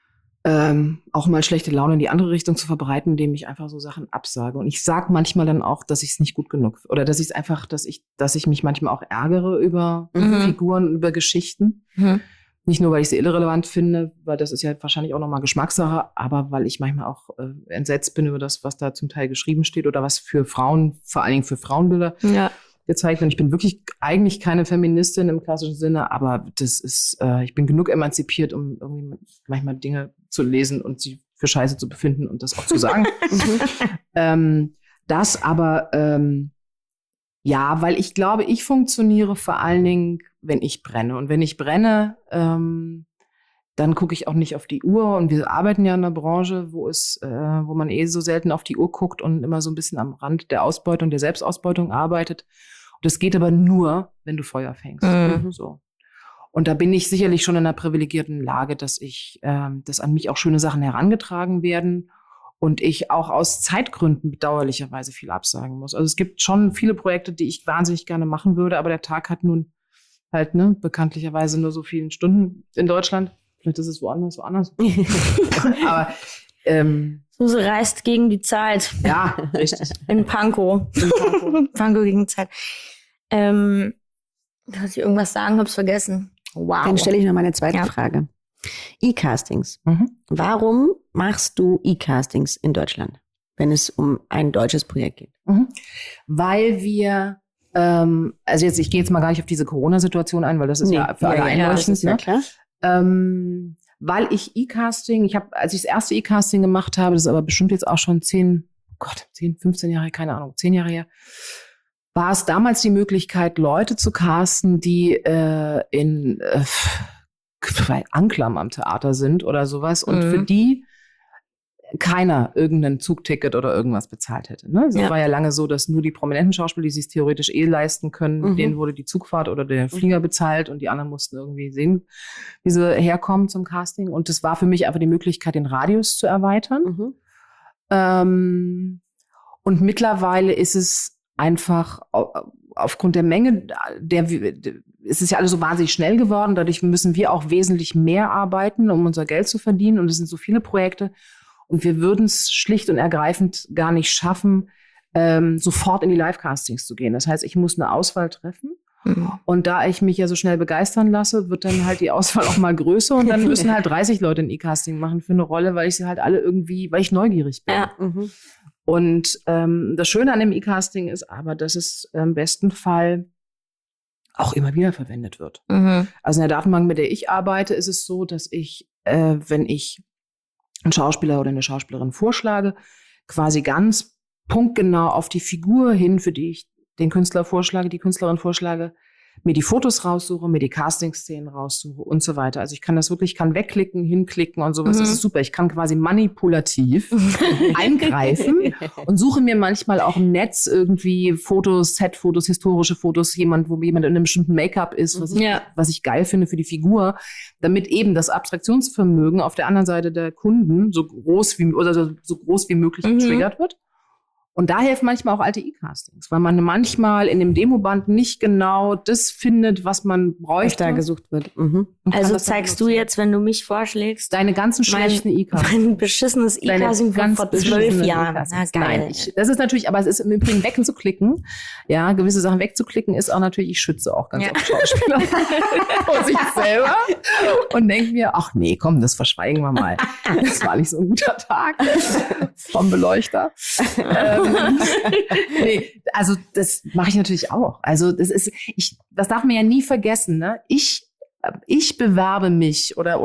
auch mal schlechte Laune in die andere Richtung zu verbreiten, indem ich einfach so Sachen absage. Und ich sage manchmal dann auch, dass ich es nicht gut genug, oder dass ich es einfach, dass ich mich manchmal auch ärgere über Figuren, über Geschichten. Nicht nur, weil ich sie irrelevant finde, weil das ist ja wahrscheinlich auch nochmal Geschmackssache, aber weil ich manchmal auch entsetzt bin über das, was da zum Teil geschrieben steht oder was für Frauen, vor allen Dingen für Frauenbilder gezeigt. Und ich bin wirklich eigentlich keine Feministin im klassischen Sinne, aber das ist, ich bin genug emanzipiert, um irgendwie manchmal Dinge zu lesen und sie für Scheiße zu befinden und das auch zu sagen. Ja, weil ich glaube, ich funktioniere vor allen Dingen, wenn ich brenne. Und wenn ich brenne, dann gucke ich auch nicht auf die Uhr. Und wir arbeiten ja in einer Branche, wo man so selten auf die Uhr guckt und immer so ein bisschen am Rand der Ausbeutung, der Selbstausbeutung arbeitet. Und das geht aber nur, wenn du Feuer fängst. So. Und da bin ich sicherlich schon in einer privilegierten Lage, dass an mich auch schöne Sachen herangetragen werden. Und ich auch aus Zeitgründen bedauerlicherweise viel absagen muss. Also es gibt schon viele Projekte, die ich wahnsinnig gerne machen würde, aber der Tag hat nun halt bekanntlicherweise nur so viele Stunden in Deutschland. Vielleicht ist es woanders. Aber Suse reist gegen die Zeit. ja, richtig. In Pankow. Pankow gegen die Zeit. Wollte ich irgendwas sagen, hab's vergessen. Wow. Dann stelle ich noch meine zweite Frage. E-Castings. Warum machst du E-Castings in Deutschland, wenn es um ein deutsches Projekt geht? Weil wir, also ich gehe jetzt mal gar nicht auf diese Corona-Situation ein, weil das ist ja für alle einleuchtend. Ja, klar. Weil ich E-Casting, als ich das erste E-Casting gemacht habe, das ist aber bestimmt jetzt auch schon 10, 15 Jahre, keine Ahnung, 10 Jahre her, war es damals die Möglichkeit, Leute zu casten, die bei Anklam am Theater sind oder sowas und für die keiner irgendein Zugticket oder irgendwas bezahlt hätte. Ne? Es war ja lange so, dass nur die prominenten Schauspieler, die sich theoretisch leisten können, denen wurde die Zugfahrt oder der Flieger bezahlt und die anderen mussten irgendwie sehen, wie sie herkommen zum Casting. Und das war für mich einfach die Möglichkeit, den Radius zu erweitern. Und mittlerweile ist es einfach aufgrund der Menge, es ist ja alles so wahnsinnig schnell geworden, dadurch müssen wir auch wesentlich mehr arbeiten, um unser Geld zu verdienen. Und es sind so viele Projekte. Und wir würden es schlicht und ergreifend gar nicht schaffen, sofort in die Live-Castings zu gehen. Das heißt, ich muss eine Auswahl treffen. Und da ich mich ja so schnell begeistern lasse, wird dann halt die Auswahl auch mal größer. Und dann müssen halt 30 Leute ein E-Casting machen für eine Rolle, weil ich sie halt alle irgendwie, weil ich neugierig bin. Ja. Und das Schöne an dem E-Casting ist aber, dass es im besten Fall auch immer wieder verwendet wird. Also in der Datenbank, mit der ich arbeite, ist es so, dass ich, wenn ich einen Schauspieler oder eine Schauspielerin vorschlage, quasi ganz punktgenau auf die Figur hin, für die ich den Künstler vorschlage, die Künstlerin vorschlage, mir die Fotos raussuche, mir die Casting-Szenen raussuche und so weiter. Also ich kann das wirklich, kann wegklicken, hinklicken und sowas. Das ist super. Ich kann quasi manipulativ eingreifen und suche mir manchmal auch im Netz irgendwie Fotos, Set-Fotos, historische Fotos, wo jemand in einem bestimmten Make-up ist, was ich geil finde für die Figur, damit eben das Abstraktionsvermögen auf der anderen Seite der Kunden so groß wie möglich getriggert wird. Und da helfen manchmal auch alte E-Castings, weil man manchmal in dem Demoband nicht genau das findet, was man bräuchte. Was da gesucht wird. Also zeigst du jetzt, wenn du mich vorschlägst, deine ganzen schlechten E-Castings. Mein beschissenes E-Casting von vor 12 Jahren. Na, geil. Nein, das ist natürlich, aber es ist im Übrigen wegzuklicken. Ja, gewisse Sachen wegzuklicken ist auch natürlich, ich schütze auch ganz oft Schauspieler vor sich selber und denke mir, ach nee, komm, das verschweigen wir mal. Das war nicht so ein guter Tag vom Beleuchter. Nee, also das mache ich natürlich auch. Also das darf man ja nie vergessen, ne? Ich bewerbe mich oder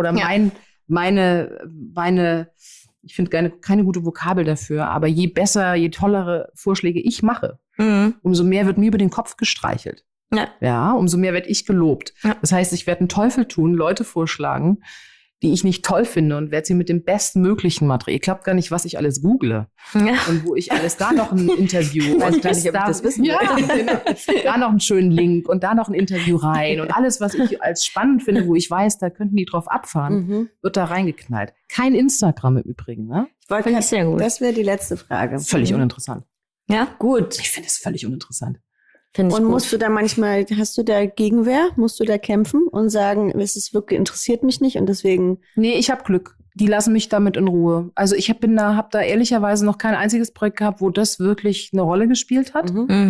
meine, ich finde keine gute Vokabel dafür, aber je besser, je tollere Vorschläge ich mache, umso mehr wird mir über den Kopf gestreichelt. Ja, umso mehr werde ich gelobt. Ja. Das heißt, ich werde einen Teufel tun, Leute vorschlagen, die ich nicht toll finde und werde sie mit dem bestmöglichen Material. Ihr glaubt gar nicht, was ich alles google. Ja. Und wo ich alles da noch ein Interview und das wissen genau. Da noch einen schönen Link und da noch ein Interview rein und alles, was ich als spannend finde, wo ich weiß, da könnten die drauf abfahren, wird da reingeknallt. Kein Instagram im Übrigen, ne? Sehr gut. Das wäre die letzte Frage. Völlig uninteressant. Ja, gut. Ich finde es völlig uninteressant. Und musst du da manchmal, hast du da Gegenwehr? Musst du da kämpfen und sagen, es ist wirklich, interessiert mich nicht und deswegen? Nee, ich habe Glück. Die lassen mich damit in Ruhe. Also ich habe da ehrlicherweise noch kein einziges Projekt gehabt, wo das wirklich eine Rolle gespielt hat.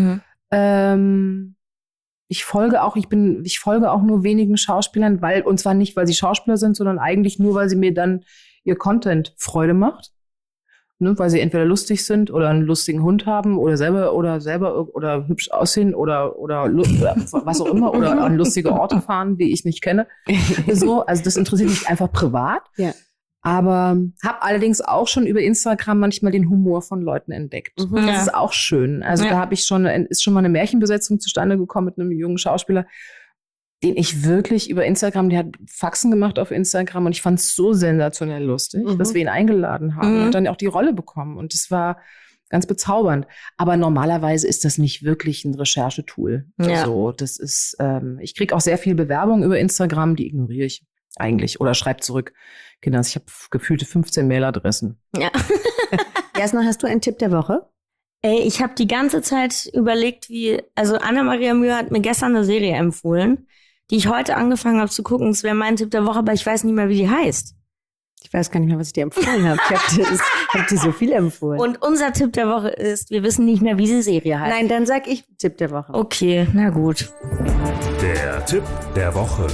Ich folge auch nur wenigen Schauspielern, und zwar nicht, weil sie Schauspieler sind, sondern eigentlich nur, weil sie mir dann ihr Content Freude macht. Ne, weil sie entweder lustig sind oder einen lustigen Hund haben oder selber hübsch aussehen oder was auch immer oder an lustige Orte fahren, die ich nicht kenne. So, also das interessiert mich einfach privat. Ja. Aber habe allerdings auch schon über Instagram manchmal den Humor von Leuten entdeckt. Das ist auch schön. Also da ist schon mal eine Märchenbesetzung zustande gekommen mit einem jungen Schauspieler, den ich wirklich über Instagram, der hat Faxen gemacht auf Instagram und ich fand es so sensationell lustig, dass wir ihn eingeladen haben und dann auch die Rolle bekommen und das war ganz bezaubernd. Aber normalerweise ist das nicht wirklich ein Recherchetool. Ja. Also, das ist, ich kriege auch sehr viel Bewerbung über Instagram, die ignoriere ich eigentlich oder schreibe zurück. Kinder, ich habe gefühlte 15 Mailadressen. Ja. Jasna, hast du einen Tipp der Woche? Ey, ich habe die ganze Zeit überlegt, also Anna-Maria Mühe hat mir gestern eine Serie empfohlen, die ich heute angefangen habe zu gucken. Das wäre mein Tipp der Woche, aber ich weiß nicht mehr, wie die heißt. Ich weiß gar nicht mehr, was ich dir empfohlen habe. Ich hab dir so viel empfohlen. Und unser Tipp der Woche ist, wir wissen nicht mehr, wie die Serie heißt. Nein, dann sag ich Tipp der Woche. Okay, na gut. Der Tipp der Woche.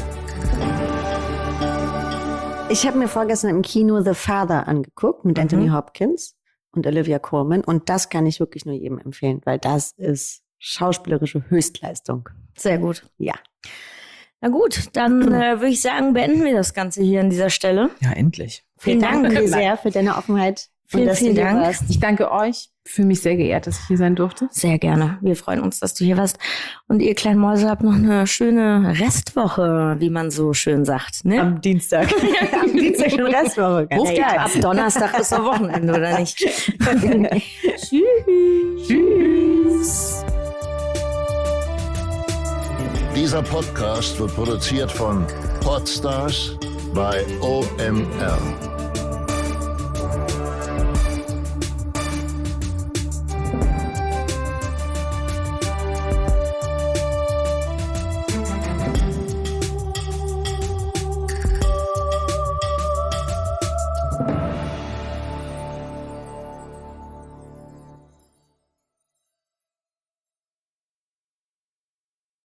Ich habe mir vorgestern im Kino The Father angeguckt mit Anthony Hopkins und Olivia Colman. Und das kann ich wirklich nur jedem empfehlen, weil das ist schauspielerische Höchstleistung. Sehr gut. Ja. Na gut, dann würde ich sagen, beenden wir das Ganze hier an dieser Stelle. Ja, endlich. Vielen Dank dir sehr für deine Offenheit. Vielen Dank. Ich danke euch. Ich fühle mich sehr geehrt, dass ich hier sein durfte. Sehr gerne. Wir freuen uns, dass du hier warst. Und ihr kleinen Mäuse habt noch eine schöne Restwoche, wie man so schön sagt. Ne? Am Dienstag. Am Dienstag schon Restwoche. Ab Donnerstag ist am Wochenende, oder nicht? Tschüss. Tschüss. Dieser Podcast wird produziert von Podstars bei OMR.